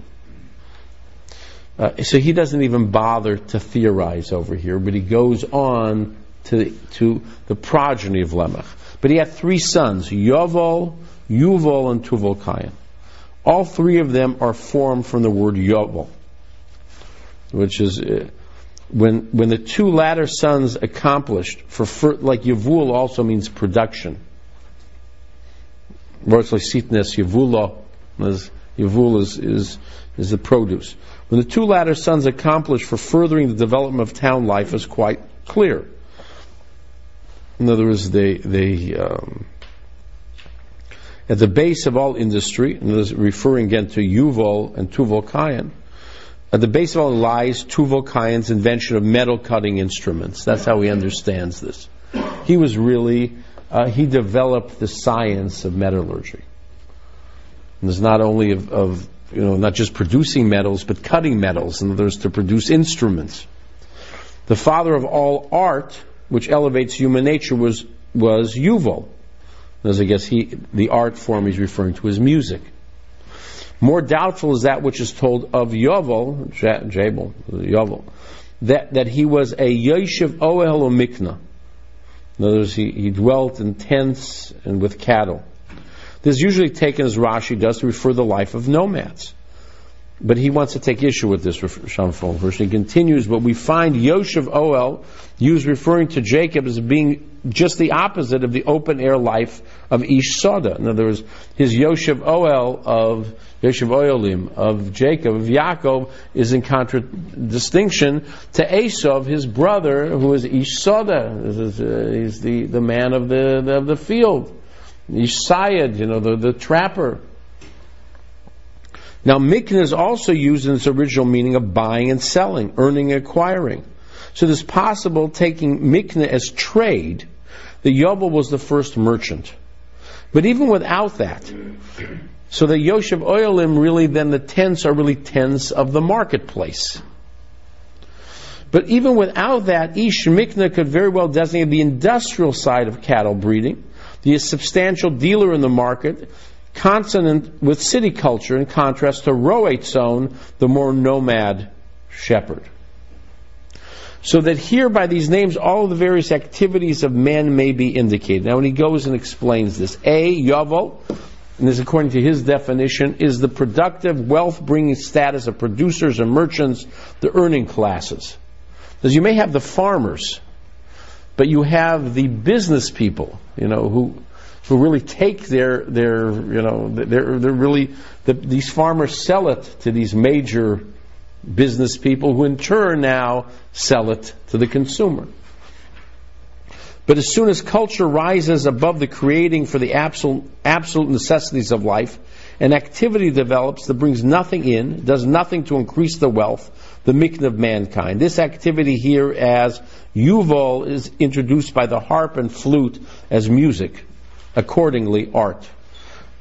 Uh, so he doesn't even bother to theorize over here, but he goes on to the, to the progeny of Lemech. But he had three sons, Yovel, Yuval, and Tuval Kayan. All three of them are formed from the word Yovel, which is uh, when when the two latter sons accomplished, for, for like Yavul also means production. Virtually sitnes Yavula, Yavul is, is is the produce. When the two latter sons accomplished for furthering the development of town life is quite clear. In other words, they they um, at the base of all industry, and this is referring again to Yuval and Tuval Kayan, at the base of all lies Tuval Kayan's invention of metal cutting instruments. That's how he understands this. He was really uh, he developed the science of metallurgy. And there's not only of, of you know not just producing metals, but cutting metals. In other words, to produce instruments. The father of all art, which elevates human nature, was was Yuval. As I guess he, the art form he's referring to is music. More doubtful is that which is told of Yovel, Jabal, Yovel, that, that he was a Yoshev Ohel Mikna. In other words, he, he dwelt in tents and with cattle. This is usually taken, as Rashi does, to refer to the life of nomads. But he wants to take issue with this Shamfon verse. He continues, but we find Yoshev Ohel used referring to Jacob as being just the opposite of the open air life of Ish Soda. In other words, his Yoshev Ohel of Yoshev Ohelim of Jacob, of Yaakov, is in contradistinction to Esav, his brother, who is Ish Soda. Is, uh, he's the, the man of the, the of the field. Ish Sayed, you know, the, the trapper. Now, mikna is also used in its original meaning of buying and selling, earning and acquiring. So it is possible taking mikna as trade, the Yovel was the first merchant. But even without that, so the Yoshev Ohelim really then the tents are really tents of the marketplace. But even without that, Ish Mikna could very well designate the industrial side of cattle breeding, the substantial dealer in the market, consonant with city culture in contrast to Roetzon, the more nomad shepherd. So that here by these names all of the various activities of man may be indicated. Now when he goes and explains this, A, Yovel, and this according to his definition, is the productive wealth-bringing status of producers and merchants, the earning classes. Because you may have the farmers, but you have the business people, you know, who who really take their, their you know, they're, they're really, the, these farmers sell it to these major business people who in turn now sell it to the consumer. But as soon as culture rises above the creating for the absolute, absolute necessities of life, an activity develops that brings nothing in, does nothing to increase the wealth, the mikna of mankind. This activity here as Yuval is introduced by the harp and flute as music. Accordingly, art.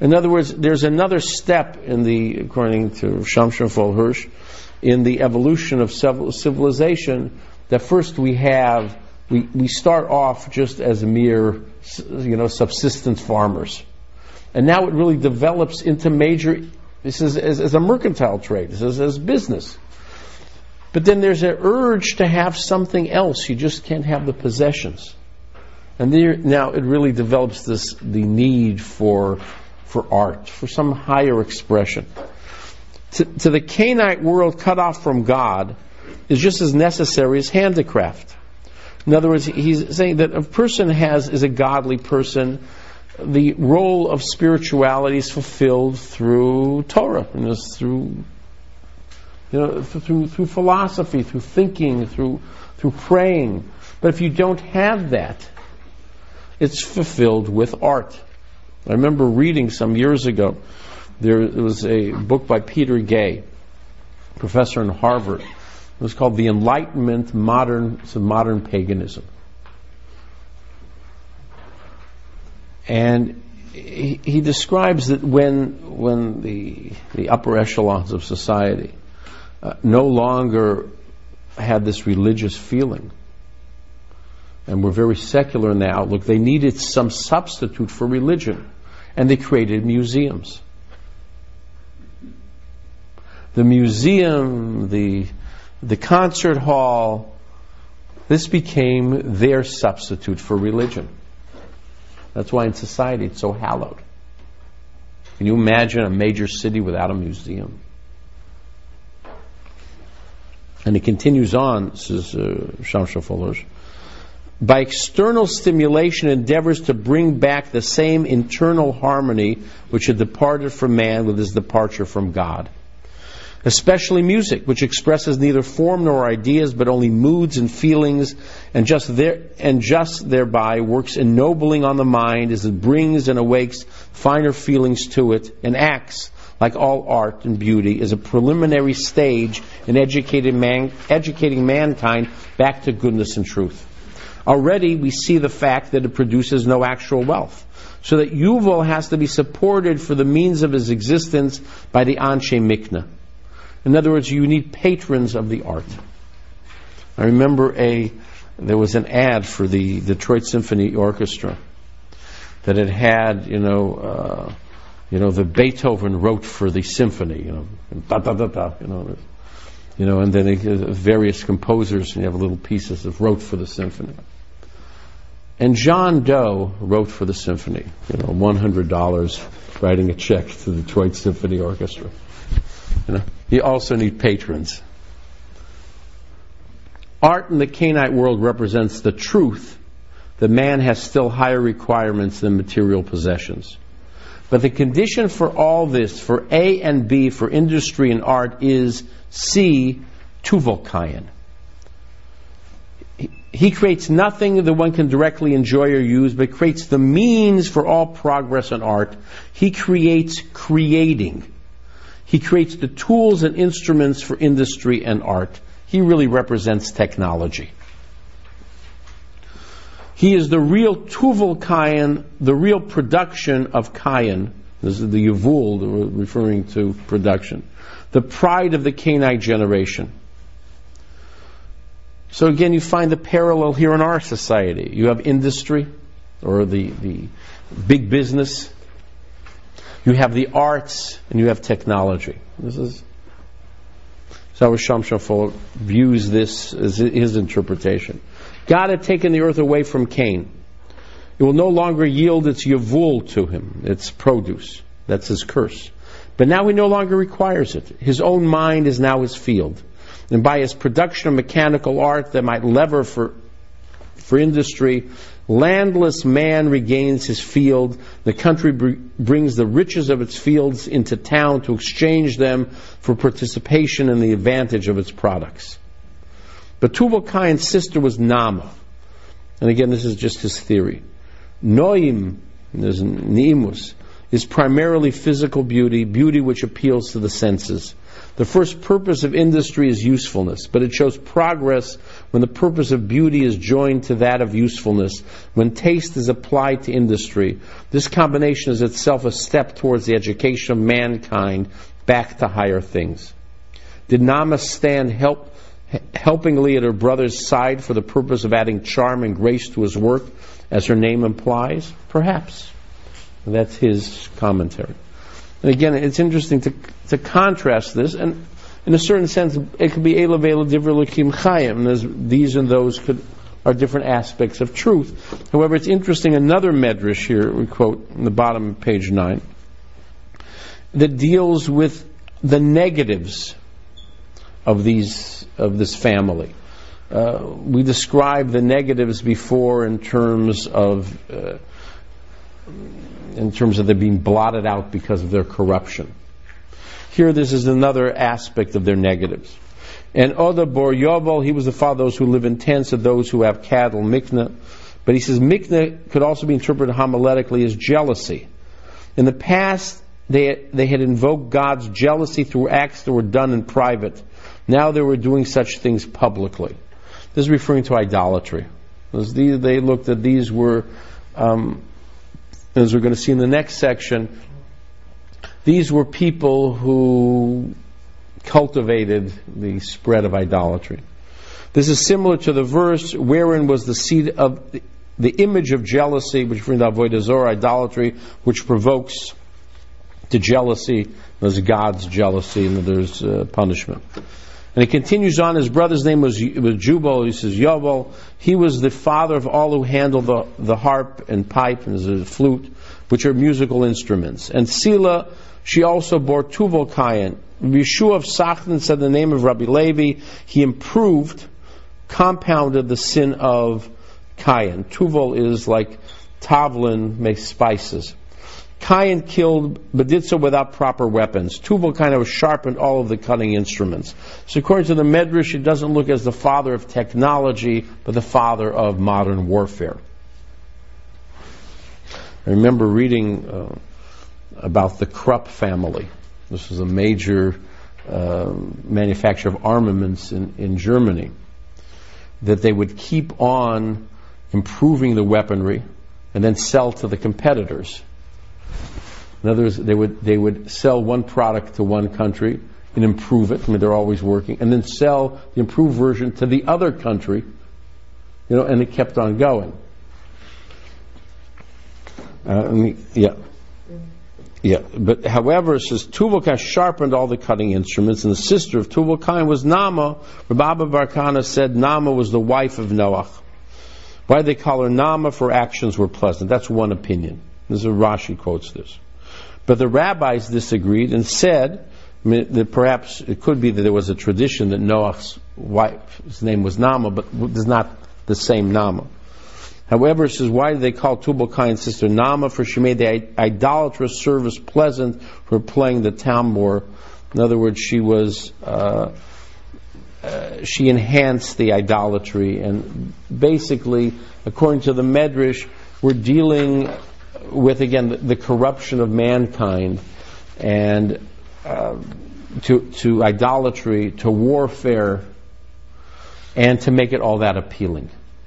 In other words, there's another step in the, according to Shamshon Fol Hirsch, in the evolution of civilization, that first we have, we, we start off just as mere, you know, subsistence farmers. And now it really develops into major, this is as, as a mercantile trade, this is as business. But then there's an urge to have something else. You just can't have the possessions. And there, now it really develops this, the need for, for art, for some higher expression. To, to the Canaanite world, cut off from God is just as necessary as handicraft. In other words, he's saying that a person has, is a godly person, the role of spirituality is fulfilled through Torah, you know, through, you know, through, through philosophy, through thinking, through, through praying. But if you don't have that, it's fulfilled with art. I remember reading some years ago, there was a book by Peter Gay, professor in Harvard. It was called The Enlightenment, Modern, Modern Paganism. And he, he describes that when, when the, the upper echelons of society uh, no longer had this religious feeling, and were very secular in their outlook, they needed some substitute for religion, and they created museums. The museum, the, the concert hall, this became their substitute for religion. That's why in society it's so hallowed. Can you imagine a major city without a museum? And it continues on, says uh, Shamshon Fol Hirsch, by external stimulation endeavors to bring back the same internal harmony which had departed from man with his departure from God. Especially music, which expresses neither form nor ideas, but only moods and feelings, and just there, and just thereby works ennobling on the mind as it brings and awakes finer feelings to it, and acts, like all art and beauty, as a preliminary stage in educating, man, educating mankind back to goodness and truth. Already we see the fact that it produces no actual wealth, so that Yuval has to be supported for the means of his existence by the Anshe Mikna. In other words, you need patrons of the art. I remember a there was an ad for the Detroit Symphony Orchestra that it had, you know, uh, you know, the Beethoven wrote for the symphony, you know, da da da da, you know, you know, and then they, various composers, and you have little pieces of wrote for the symphony. And John Doe wrote for the symphony, you know, one hundred dollars writing a check to the Detroit Symphony Orchestra. You know, you also need patrons. Art in the Canaanite world represents the truth that man has still higher requirements than material possessions. But the condition for all this, for A and B, for industry and art, is C, Tuval Kayan. He creates nothing that one can directly enjoy or use, but creates the means for all progress in art. He creates creating. He creates the tools and instruments for industry and art. He really represents technology. He is the real Tuval Kayan, the real production of Kayan. This is the Yavul, referring to production. The pride of the Canaanite generation. So again, you find the parallel here in our society. You have industry, or the, the big business. You have the arts, and you have technology. This is so Shamshon Fol views this as his interpretation. God had taken the earth away from Cain. It will no longer yield its yavul to him, its produce. That's his curse. But now he no longer requires it. His own mind is now his field. And by his production of mechanical art that might lever for, for industry, landless man regains his field. The country br- brings the riches of its fields into town to exchange them for participation in the advantage of its products. But Tuval Kayan's sister was Nama. And again, this is just his theory. Noim, there's Neimus, is primarily physical beauty, beauty which appeals to the senses. The first purpose of industry is usefulness, but it shows progress when the purpose of beauty is joined to that of usefulness, when taste is applied to industry. This combination is itself a step towards the education of mankind back to higher things. Did Nama stand help, helpingly at her brother's side for the purpose of adding charm and grace to his work, as her name implies? Perhaps. That's his commentary. And again, it's interesting to to contrast this, and in a certain sense, it could be Eila Ve'ela Divrei Elokim Chayim. These and those could are different aspects of truth. However, it's interesting, another medrash here, we quote in the bottom of page nine, that deals with the negatives of these of this family. Uh, we described the negatives before in terms of uh, in terms of them being blotted out because of their corruption. Here, this is another aspect of their negatives. And Oda Bor Yovel, he was the father of those who live in tents, of those who have cattle, Mikna. But he says Mikna could also be interpreted homiletically as jealousy. In the past, they they had invoked God's jealousy through acts that were done in private. Now they were doing such things publicly. This is referring to idolatry. As these, they looked at these were, um, as we're going to see in the next section, these were people who cultivated the spread of idolatry. This is similar to the verse wherein was the seed of the, the image of jealousy, which refers to avodah zarah, idolatry, which provokes to jealousy. There's God's jealousy, and there's uh, punishment. And it continues on. His brother's name was, was Jubal. He says Yovel. He was the father of all who handled the, the harp and pipe and the flute, which are musical instruments. And Sila, she also bore Tuval Kayan. Yeshua of Sachtin said the name of Rabbi Levi. He improved, compounded the sin of Kayan. Tuval is like Tavlin makes spices. Kayan killed, but did so without proper weapons. Tuval kind of sharpened all of the cutting instruments. So according to the Medrash, it doesn't look as the father of technology, but the father of modern warfare. I remember reading uh, about the Krupp family. This was a major uh, manufacturer of armaments in, in Germany. That they would keep on improving the weaponry and then sell to the competitors. In other words, they would they would sell one product to one country and improve it. I mean, they're always working, and then sell the improved version to the other country. You know, and it kept on going. Uh, I mean, yeah, yeah. But however, it says Tuval Kain sharpened all the cutting instruments, and the sister of Tuval Kain was Nama. Rabbi Bar Kana said Nama was the wife of Noach. Why did they call her Nama? For actions were pleasant. That's one opinion. This is Rashi quotes this. But the rabbis disagreed and said, I mean, that perhaps it could be that there was a tradition that Noach's wife's name was Nama, but it's not the same Nama. However, it says, why did they call Tubal Kain's sister Nama? For she made the idolatrous service pleasant for playing the tambour. In other words, she was uh, uh, she enhanced the idolatry, and basically, according to the Medrash, we're dealing with, again, the, the corruption of mankind, and uh, to, to idolatry, to warfare, and to make it all that appealing.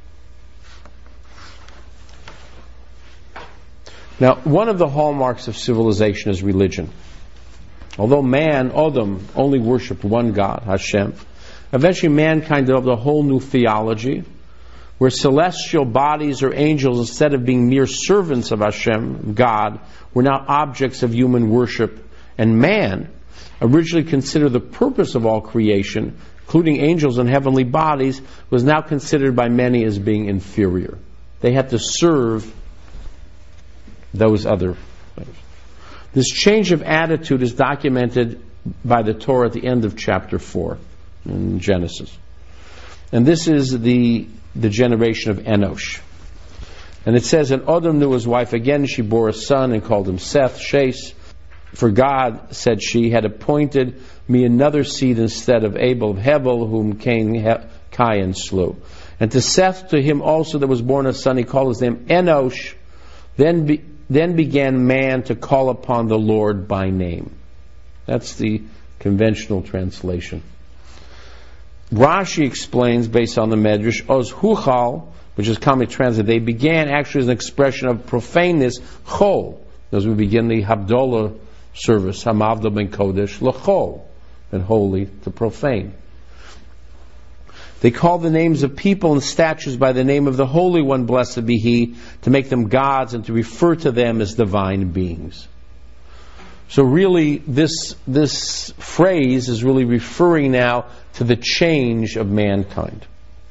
Now, one of the hallmarks of civilization is religion. Although man, Adam, only worshipped one God, Hashem, eventually mankind developed a whole new theology, where celestial bodies or angels, instead of being mere servants of Hashem, God, were now objects of human worship. And man, originally considered the purpose of all creation, including angels and heavenly bodies, was now considered by many as being inferior. They had to serve those other things. This change of attitude is documented by the Torah at the end of chapter four in Genesis. And this is the the generation of Enosh. And it says, and Adam knew his wife again. She bore a son and called him Seth, Shase. For God, said she, had appointed me another seed instead of Abel of Hevel, whom Cain Cain slew. And to Seth, to him also that was born a son, he called his name Enosh. Then be, then began man to call upon the Lord by name. That's the conventional translation. Rashi explains, based on the Medrash, Oz Huchal, which is commonly translated, they began actually as an expression of profaneness, Chol, as we begin the Havdalah service, Hamavdal ben Kodesh, L'chol, and holy to profane. They call the names of people and statues by the name of the Holy One, blessed be He, to make them gods and to refer to them as divine beings. So really, this this phrase is really referring now to the change of mankind.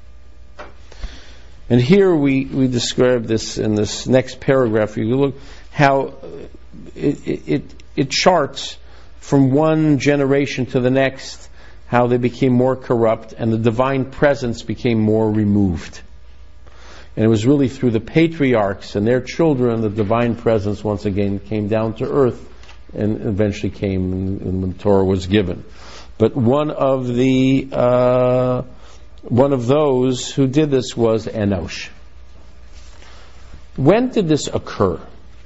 And here we, we describe this in this next paragraph. You look how it, it, it charts from one generation to the next, how they became more corrupt and the divine presence became more removed. And it was really through the patriarchs and their children the divine presence once again came down to earth and eventually came when the Torah was given. But one of the uh, one of those who did this was Enosh. When did this occur?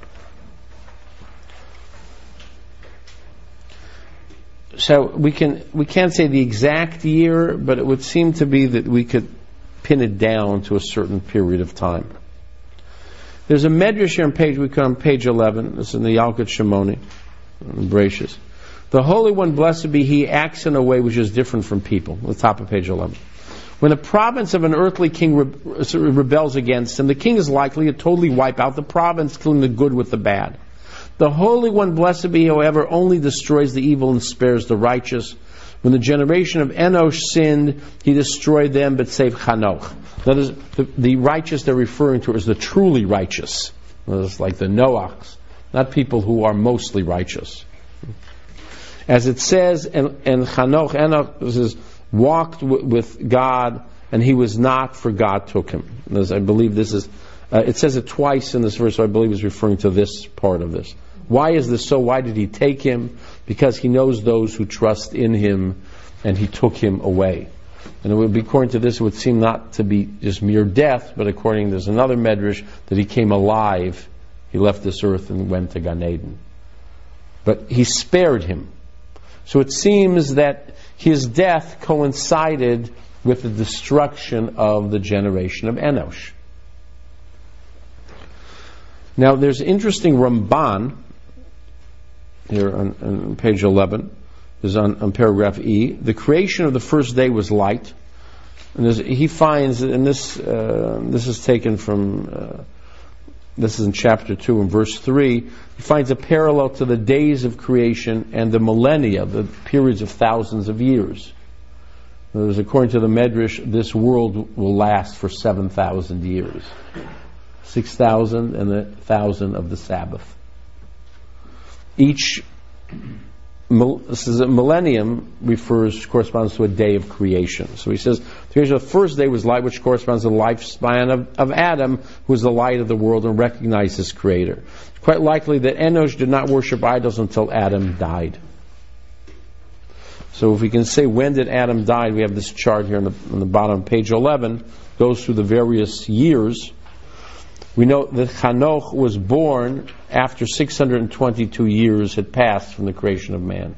So we can we can't say the exact year, but it would seem to be that we could pin it down to a certain period of time. There's a medrash here on page we come on page eleven. This is in the Yalkut Shimoni, Bereshis. The Holy One, blessed be He, acts in a way which is different from people. On the top of page eleven. When the province of an earthly king re- rebels against him, the king is likely to totally wipe out the province, killing the good with the bad. The Holy One, blessed be He, however, only destroys the evil and spares the righteous. When the generation of Enosh sinned, He destroyed them, but saved Chanoch. That is, the, the righteous they're referring to is the truly righteous. It's like the Noachs, not people who are mostly righteous. As it says, and, and Chanoch, Enoch says, walked w- with God, and he was not, for God took him. As I believe this is, uh, it says it twice in this verse, so I believe it's referring to this part of this. Why is this so? Why did He take him? Because He knows those who trust in Him, and He took him away. And it would be, according to this, it would seem not to be just mere death, but according, there's another medrash, that he came alive. He left this earth and went to Gan Eden. But He spared him. So it seems that his death coincided with the destruction of the generation of Enosh. Now there's interesting Ramban here on, on page eleven. Is on, on paragraph E. The creation of the first day was light, and he finds, and this uh, this is taken from uh, this is in chapter two and verse three. He finds a parallel to the days of creation and the millennia, the periods of thousands of years. Words, according to the Medrash, this world will last for seven thousand years, six thousand and a thousand of the Sabbath. Each This is a millennium refers, corresponds to a day of creation. So he says, the creation of the first day was light, which corresponds to the lifespan of, of Adam, who was the light of the world and recognized his creator. It's quite likely that Enosh did not worship idols until Adam died. So if we can say, when did Adam die? We have this chart here on the, on the bottom of page eleven, goes through the various years. We know that Chanoch was born after six hundred twenty-two years had passed from the creation of man.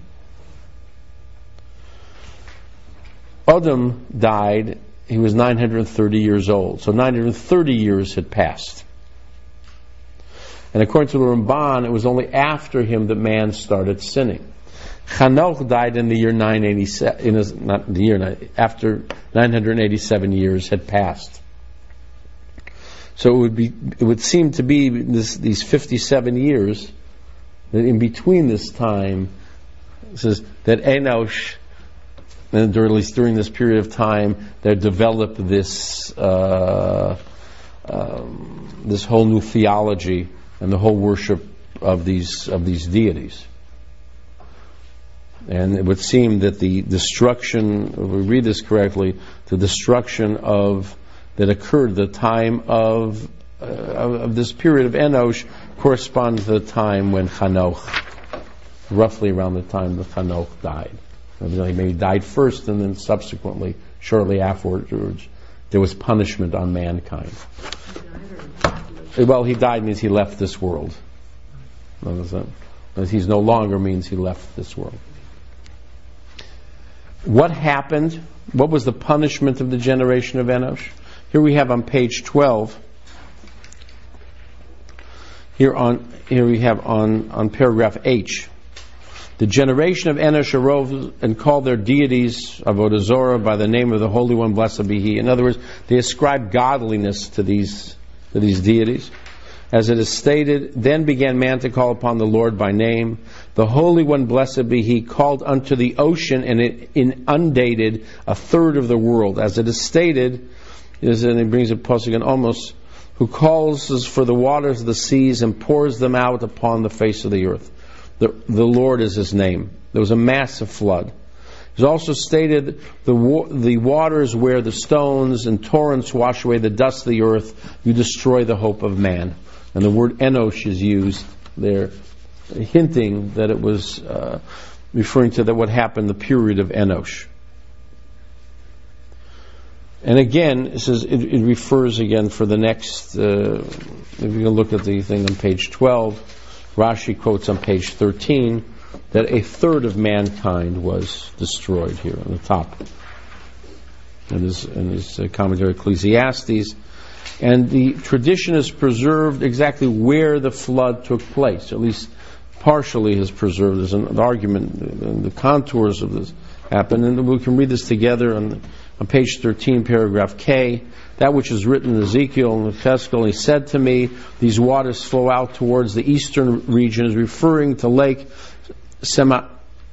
Adam died, he was nine hundred thirty years old. So nine hundred thirty years had passed. And according to the Ramban, it was only after him that man started sinning. Chanoch died in the year nine eighty-seven, in his, not the year, after nine hundred eighty-seven years had passed. So it would be, it would seem to be this, these fifty-seven years, that in between this time, it says that Enosh, and or at least during this period of time, they developed this uh, um, this whole new theology and the whole worship of these of these deities. And it would seem that the destruction, if we read this correctly, the destruction of that occurred at the time of, uh, of this period of Enosh corresponds to the time when Chanoch, roughly around the time that Chanoch died. He maybe died first, and then subsequently, shortly afterwards, there was punishment on mankind. Well, he died means he left this world. He's no longer means he left this world. What happened? What was the punishment of the generation of Enosh? Here we have on page twelve. Here on here we have on, on paragraph H. The generation of Enosh arose and called their deities Avodah Zorah by the name of the Holy One, blessed be He. In other words, they ascribed godliness to these to these deities. As it is stated, then began man to call upon the Lord by name. The Holy One, blessed be He, called unto the ocean, and it inundated a third of the world. As it is stated, is, and he brings a pasuk in almost, who calls for the waters of the seas and pours them out upon the face of the earth. The, the Lord is His name. There was a massive flood. It's also stated the wa- the waters where the stones and torrents wash away the dust of the earth, you destroy the hope of man. And the word Enosh is used there, hinting that it was uh, referring to that what happened the period of Enosh. And again, it says it, it refers again for the next. Uh, if you can look at the thing on page twelve, Rashi quotes on page thirteen that a third of mankind was destroyed here on the top. In his, in his uh, commentary, Ecclesiastes. And the tradition is preserved exactly where the flood took place, at least partially is preserved. There's an, an argument, and the contours of this happen, and we can read this together on, on page thirteen, paragraph K. That which is written in Ezekiel and Cheskel, he said to me, these waters flow out towards the eastern region, is referring to Lake Semach,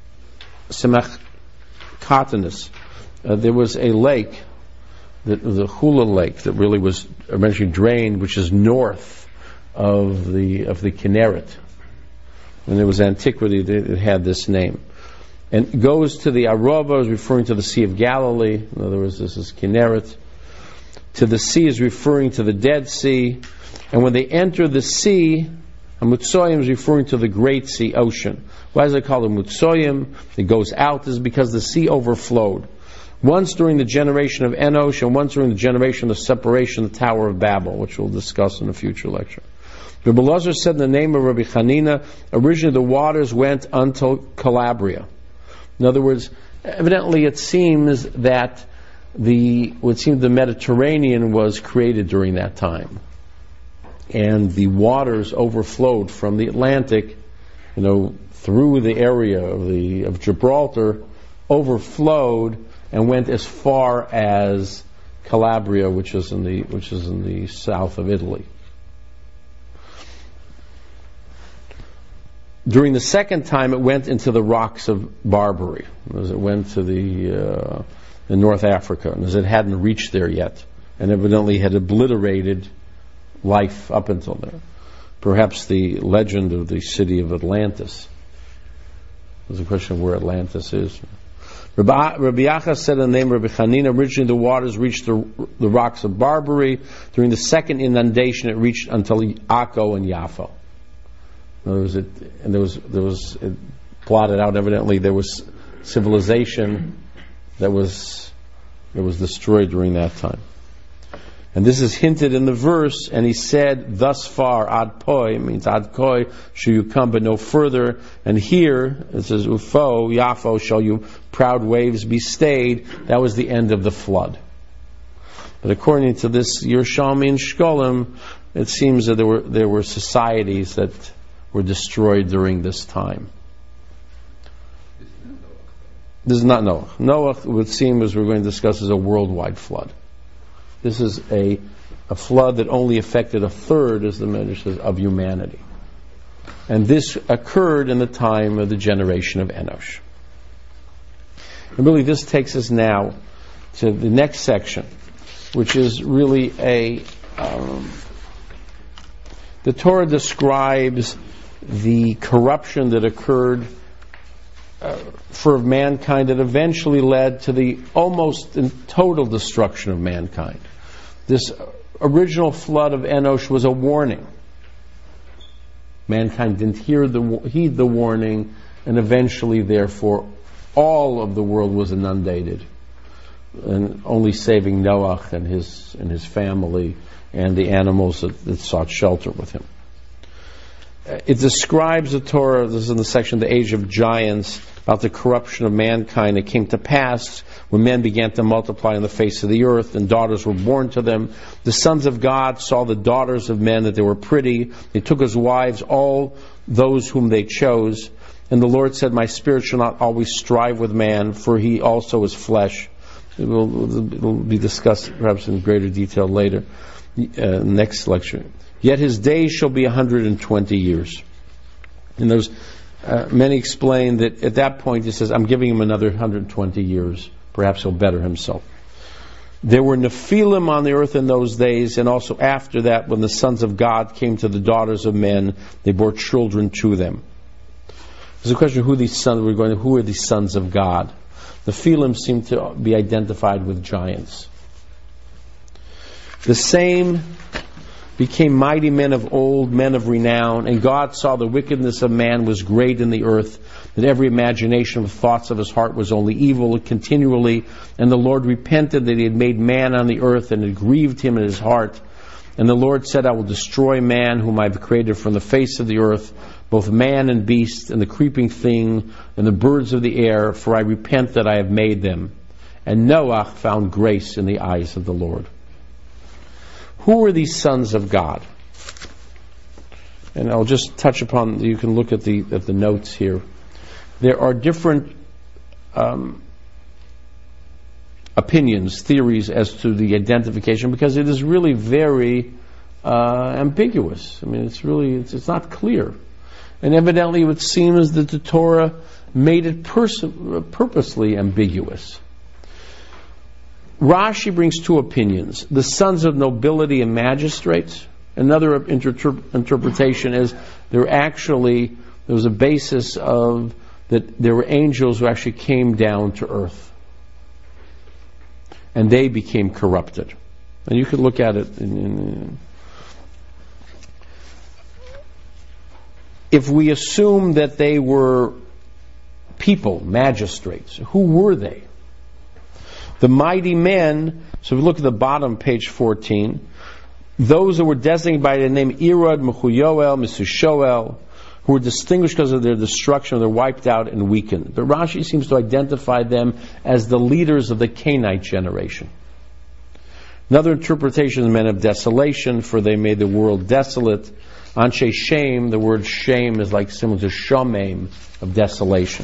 Semachkatanus. Uh, there was a lake, the, the Hula Lake, that really was eventually drained, which is north of the of the Kinneret. And there was antiquity that it had this name. And it goes to the Arava, is referring to the Sea of Galilee. In other words, this is Kinneret. To the sea is referring to the Dead Sea. And when they enter the sea, Mutsoyim is referring to the Great Sea, ocean. Why is it called a Mutsoyim? It goes out. This is because the sea overflowed. Once during the generation of Enosh, and once during the generation of the separation of the Tower of Babel, which we'll discuss in a future lecture. Rabbi Elazar said in the name of Rabbi Hanina, originally the waters went until Calabria. In other words, evidently it seems that the what seemed the Mediterranean was created during that time, and the waters overflowed from the Atlantic, you know, through the area of the of Gibraltar, overflowed and went as far as Calabria, which is in the which is in the south of Italy. During the second time, it went into the rocks of Barbary, as it went to the uh, in North Africa, and as it hadn't reached there yet, and evidently had obliterated life up until there. Perhaps the legend of the city of Atlantis. There's a question of where Atlantis is. Rabbi, Rabbi Yacha said in the name of Rabbi Hanina, originally the waters reached the, the rocks of Barbary. During the second inundation, it reached until Akko and Yaffo. In other words, it, and there was there was it plotted out. Evidently, there was civilization that was that was destroyed during that time. And this is hinted in the verse. And he said, "Thus far, ad poi," means ad koi, shall you come, but no further. And here it says, "Ufo Yaffo, shall you proud waves be stayed." That was the end of the flood. But according to this Yerushalmi and Shkolim, it seems that there were there were societies that were destroyed during this time. This is not Noah. Noah, it would seem, as we're going to discuss, is a worldwide flood. This is a a flood that only affected a third, as the Medrash says, of humanity. And this occurred in the time of the generation of Enosh. And really this takes us now to the next section, which is really a... Um, the Torah describes the corruption that occurred uh, for mankind that eventually led to the almost total destruction of mankind. This original flood of Enosh was a warning. Mankind didn't hear the heed the warning, and eventually, therefore, all of the world was inundated, and only saving Noah and his and his family and the animals that, that sought shelter with him. it describes the Torah, this is in the section, the age of giants, about the corruption of mankind. It came to pass when men began to multiply on the face of the earth, and daughters were born to them. The sons of God saw the daughters of men, that they were pretty. They took as wives all those whom they chose. And the Lord said, my spirit shall not always strive with man, for he also is flesh. It will, it will be discussed perhaps in greater detail later, uh, next lecture. Yet his days shall be one hundred twenty years. And there's uh, many explain that at that point he says, I'm giving him another one hundred twenty years. Perhaps he'll better himself. There were Nephilim on the earth in those days, and also after that, when the sons of God came to the daughters of men, they bore children to them. There's a question: who these sons? We're going to, who are these sons of God? The Nephilim seem to be identified with giants. The same became mighty men of old, men of renown, and God saw the wickedness of man was great in the earth, that every imagination of the thoughts of his heart was only evil continually. And the Lord repented that he had made man on the earth, and it grieved him in his heart. And the Lord said, I will destroy man whom I have created from the face of the earth, both man and beast, and the creeping thing, and the birds of the air, for I repent that I have made them. And Noah found grace in the eyes of the Lord. Who are these sons of God? And I'll just touch upon, you can look at the at the notes here. There are different um, opinions, theories as to the identification, because it is really very uh, ambiguous. I mean, it's really, it's, it's not clear. And evidently it would seem as that the Torah made it pers- purposely ambiguous. Rashi brings two opinions: the sons of nobility and magistrates. Another inter- interpretation is there actually there was a basis of that there were angels who actually came down to earth, and they became corrupted. And you could look at it in, in, if we assume that they were people, magistrates, who were they? The mighty men, so if we look at the bottom, page fourteen, those who were designated by the name Irad, Mechuyoel, Mesushoel, who were distinguished because of their destruction, they're wiped out and weakened. But Rashi seems to identify them as the leaders of the Canaanite generation. Another interpretation is men of desolation, for they made the world desolate. Anshe Shem, the word shame is like similar to Shomeim, of desolation.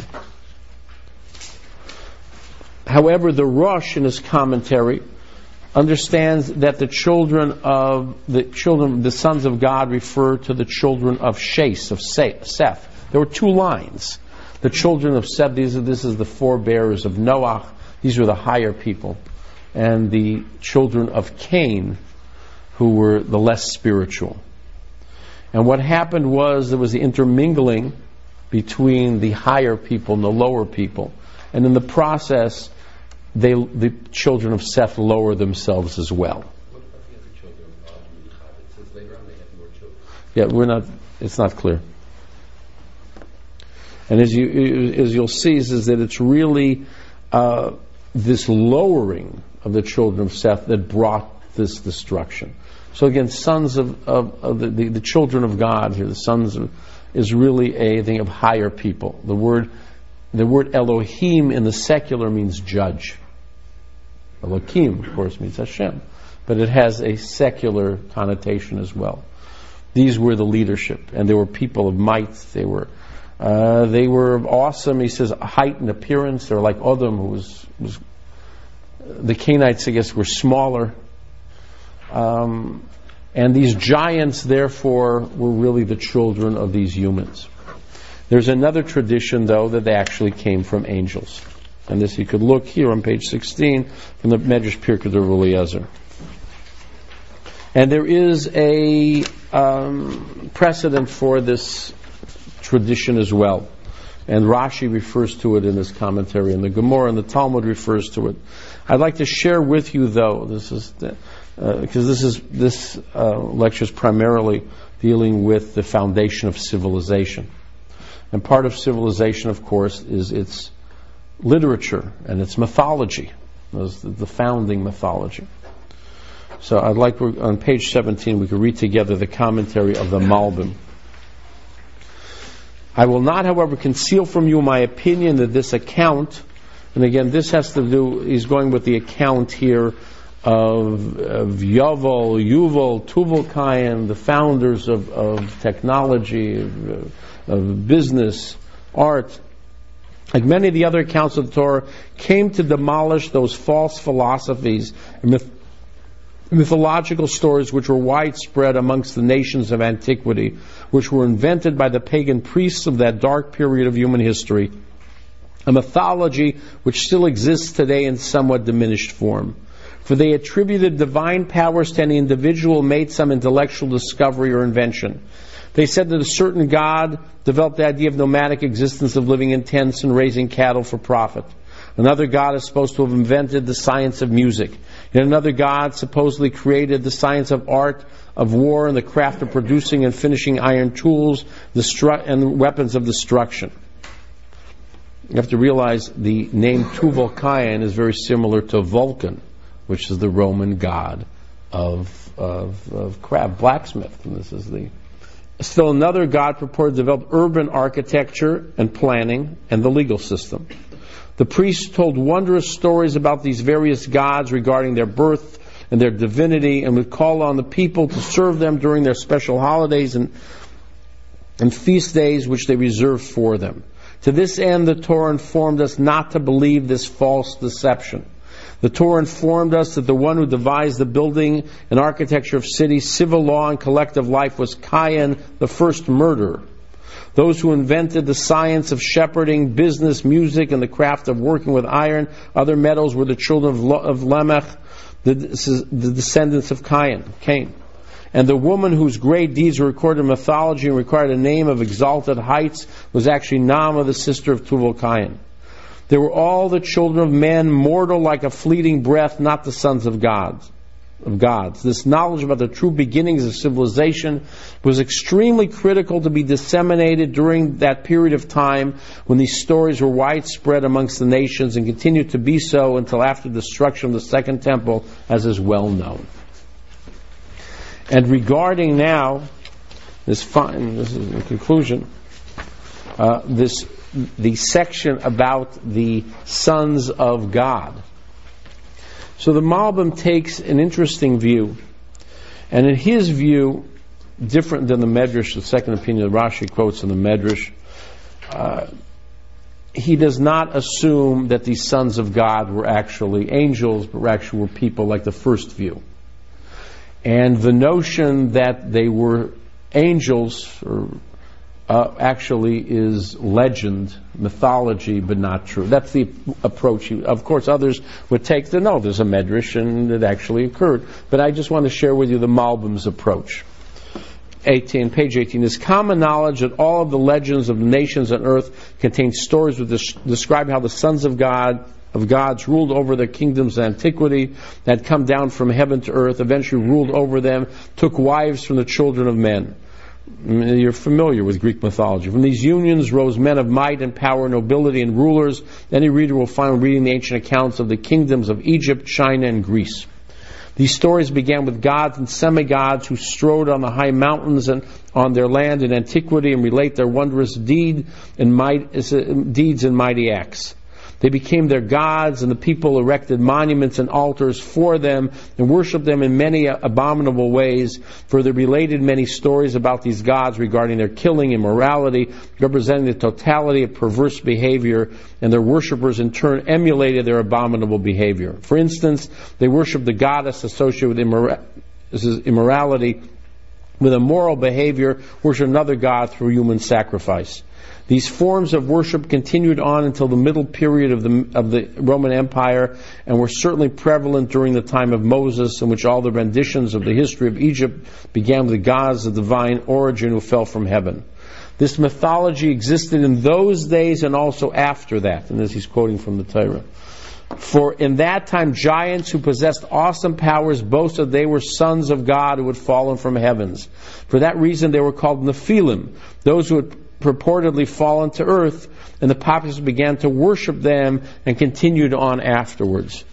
However, the Rosh in his commentary understands that the children of the children, the sons of God, refer to the children of Shes, of Seth. There were two lines. The children of Seth, these are, this is the forebearers of Noah. These were the higher people. And the children of Cain, who were the less spiritual. And what happened was there was the intermingling between the higher people and the lower people. And in the process, they, the children of Seth lower themselves as well. What about the other children of Michal? It says later on they had more children. Yeah, we're not. It's not clear. And as you as you'll see, is that it's really uh, this lowering of the children of Seth that brought this destruction. So again, sons of, of, of the, the, the children of God here, the sons of, is really a thing of higher people. The word the word Elohim in the secular means judge. Elohim, of course, means Hashem, but it has a secular connotation as well. These were the leadership, and they were people of might. They were uh, they were awesome. He says height and appearance. They were like Odom, who was was the Canaanites, I guess, were smaller. Um, and these giants, therefore, were really the children of these humans. There's another tradition, though, that they actually came from angels. And this you could look here on page sixteen from the Medrash Pirkei Eliezer. And there is a um, precedent for this tradition as well. And Rashi refers to it in his commentary, and the Gemara and the Talmud refers to it. I'd like to share with you, though, this is the, because uh, this is this uh, lecture is primarily dealing with the foundation of civilization. And part of civilization, of course, is its literature and its mythology, the founding mythology. So I'd like, on page seventeen, we could read together the commentary of the Malbim. I will not, however, conceal from you my opinion that this account, and again, this has to do, he's going with the account here of, of Yovel, Yuval, Tuval-Kayan, the founders of, of technology, of, of business, art, like many of the other accounts of the Torah, came to demolish those false philosophies and myth- mythological stories which were widespread amongst the nations of antiquity, which were invented by the pagan priests of that dark period of human history, a mythology which still exists today in somewhat diminished form. For they attributed divine powers to any individual who made some intellectual discovery or invention. They said that a certain god developed the idea of nomadic existence, of living in tents and raising cattle for profit. Another god is supposed to have invented the science of music. And another god supposedly created the science of art, of war, and the craft of producing and finishing iron tools destru- and weapons of destruction. You have to realize the name Tuval-Kayan is very similar to Vulcan, which is the Roman god of, of, of craft, blacksmith. And this is the... Still another god purported to develop urban architecture and planning and the legal system. The priests told wondrous stories about these various gods regarding their birth and their divinity, and would call on the people to serve them during their special holidays and, and feast days which they reserved for them. To this end, the Torah informed us not to believe this false deception. The Torah informed us that the one who devised the building and architecture of cities, civil law, and collective life was Cain, the first murderer. Those who invented the science of shepherding, business, music, and the craft of working with iron, other metals, were the children of, Lo- of Lamech, the, the descendants of Cain. Cain. And the woman whose great deeds were recorded in mythology and required a name of exalted heights was actually Nama, the sister of Tuval-Kayan. They were all the children of men, mortal like a fleeting breath, not the sons of gods. Of gods. This knowledge about the true beginnings of civilization was extremely critical to be disseminated during that period of time when these stories were widespread amongst the nations, and continued to be so until after the destruction of the Second Temple, as is well known. And regarding now this fine, this is the conclusion, uh, this the section about the sons of God. So the Malbim takes an interesting view, and in his view, different than the Medrash, the second opinion that Rashi quotes in the Medrash, uh, he does not assume that these sons of God were actually angels, but actually were people like the first view. And the notion that they were angels or Uh, actually is legend, mythology, but not true. That's the approach. Of course, others would take the, no, there's a Medrash and it actually occurred. But I just want to share with you the Malbim's approach. eighteen, page eighteen, is common knowledge that all of the legends of the nations on earth contain stories which describe how the sons of God, of gods ruled over their kingdoms in antiquity, that had come down from heaven to earth, eventually ruled over them, took wives from the children of men. You're familiar with Greek mythology. From these unions rose men of might and power, nobility and rulers. Any reader will find reading the ancient accounts of the kingdoms of Egypt, China, and Greece. These stories began with gods and semi-gods who strode on the high mountains and on their land in antiquity, and relate their wondrous deed and might, deeds and mighty acts. They became their gods, and the people erected monuments and altars for them and worshipped them in many abominable ways, for they related many stories about these gods regarding their killing, immorality, representing the totality of perverse behavior, and their worshippers in turn emulated their abominable behavior. For instance, they worshipped the goddess associated with immora- this is immorality, with immoral behavior, worship another god through human sacrifice. These forms of worship continued on until the middle period of the of the Roman Empire, and were certainly prevalent during the time of Moses, in which all the renditions of the history of Egypt began with the gods of divine origin who fell from heaven. This mythology existed in those days and also after that, and this he's quoting from the Torah. For in that time giants who possessed awesome powers boasted they were sons of God who had fallen from heavens. For that reason they were called Nephilim, those who had purportedly fallen to earth, and the populace began to worship them and continued on afterwards.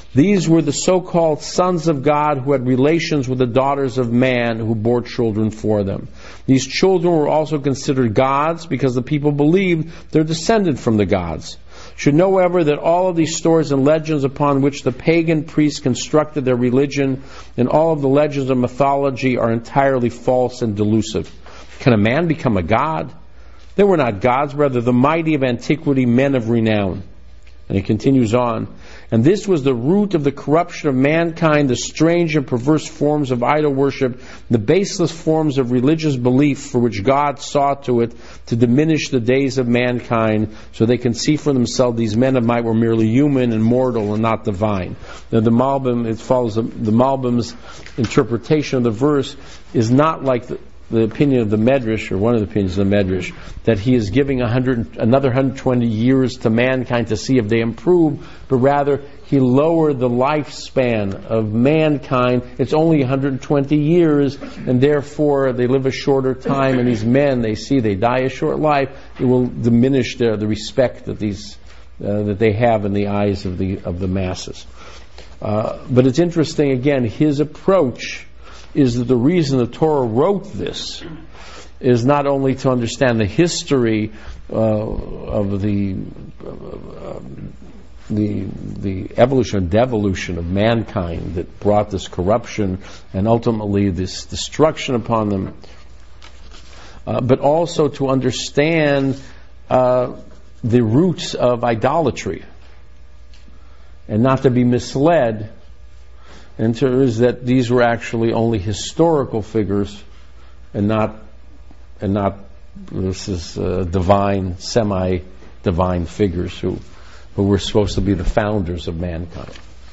These were the so-called sons of God who had relations with the daughters of man who bore children for them. These children were also considered gods because the people believed they're descended from the gods. Should know, however, that all of these stories and legends upon which the pagan priests constructed their religion and all of the legends of mythology are entirely false and delusive. Can a man become a god? They were not gods, rather the mighty of antiquity, men of renown. And he continues on. And this was the root of the corruption of mankind, the strange and perverse forms of idol worship, the baseless forms of religious belief for which God saw to it to diminish the days of mankind so they can see for themselves these men of might were merely human and mortal and not divine. Now the Malbim, it follows the, the Malbim's interpretation of the verse is not like the the opinion of the Medrash, or one of the opinions of the Medrash, that he is giving a hundred, another one hundred twenty years to mankind to see if they improve, but rather he lowered the lifespan of mankind. It's only one hundred twenty years, and therefore they live a shorter time, and these men, they see they die a short life, it will diminish their, the respect that these uh, that they have in the eyes of the of the masses. Uh, but it's interesting, again, his approach is that the reason the Torah wrote this is not only to understand the history uh, of the uh, the the evolution and devolution of mankind that brought this corruption and ultimately this destruction upon them, uh, but also to understand uh, the roots of idolatry and not to be misled. And so is that these were actually only historical figures, and not, and not this is uh, divine, semi-divine figures who, who were supposed to be the founders of mankind.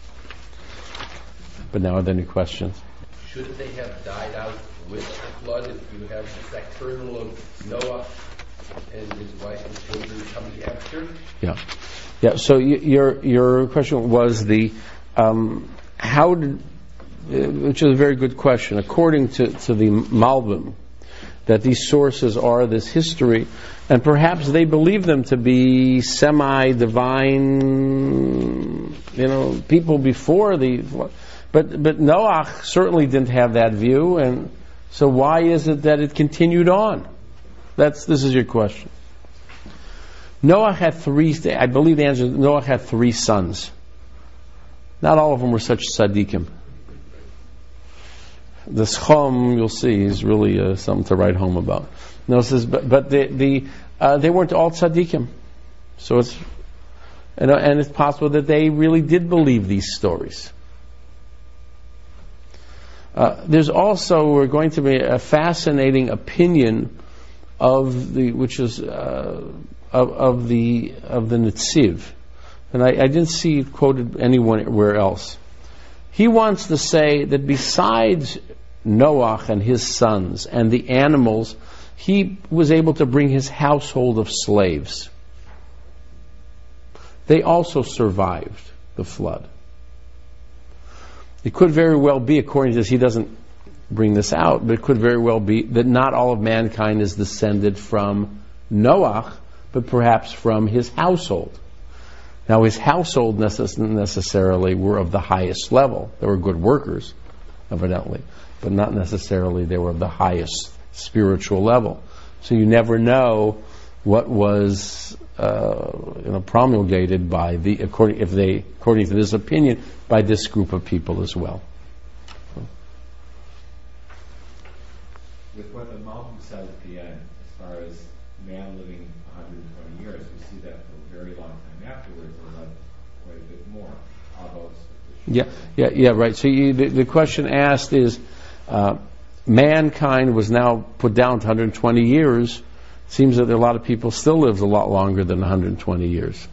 But now, are there any questions? Shouldn't they have died out with the flood if you have that kernel of Noah and his wife and children coming after? Yeah, yeah. So y- your your question was the. Um, How did, which is a very good question, according to, to the Malbim, that these sources are this history, and perhaps they believe them to be semi-divine, you know, people before the, but, but Noah certainly didn't have that view, and so why is it that it continued on? That's, this is your question. Noah had three, I believe the answer is Noah had three sons. Not all of them were such tzaddikim. The Schom, you'll see, is really uh, something to write home about. No, it says, but, but the, the, uh, they weren't all tzaddikim. So it's, and, uh, and it's possible that they really did believe these stories. Uh, there's also going to be a fascinating opinion of the, which is uh, of, of the of the Netziv. And I, I didn't see it quoted anywhere else. He wants to say that besides Noah and his sons and the animals, he was able to bring his household of slaves. They also survived the flood. It could very well be, according to this, he doesn't bring this out, but it could very well be that not all of mankind is descended from Noah, but perhaps from his household. Now, his household necess- necessarily were of the highest level. They were good workers, evidently, but not necessarily they were of the highest spiritual level. So you never know what was uh, you know, promulgated by the according if they according to this opinion by this group of people as well. With what the Malbim said at the end, as far as man living one hundred twenty years, we see that for a very long time afterwards, or like quite a bit more. Almost. Yeah, yeah, yeah, right. So you, the, the question asked is, uh, mankind was now put down to one hundred twenty years. It seems that a lot of people still live a lot longer than one hundred twenty years.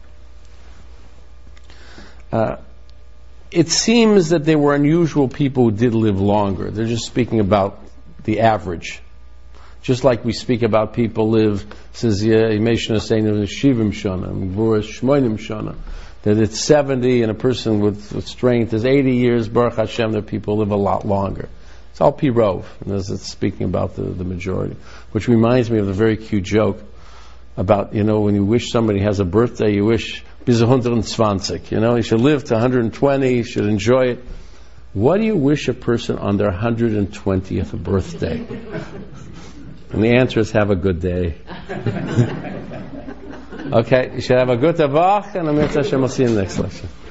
Uh, it seems that there were unusual people who did live longer. They're just speaking about the average. Just like we speak about people live, says Yemeshna saying Shivim Shana, Gvuras Shmoinim Shana, that it's seventy and a person with, with strength is eighty years. Baruch Hashem, that people live a lot longer. It's all Pirov, and as it's speaking about the, the majority, which reminds me of a very cute joke about, you know, when you wish somebody has a birthday, you wish bis one hundred twenty. You know, you should live to one hundred twenty, you should enjoy it. What do you wish a person on their one hundred twentieth birthday? And the answer is, have a good day. Okay, you should have a good Tavach, and I'm going to see you in the next lesson.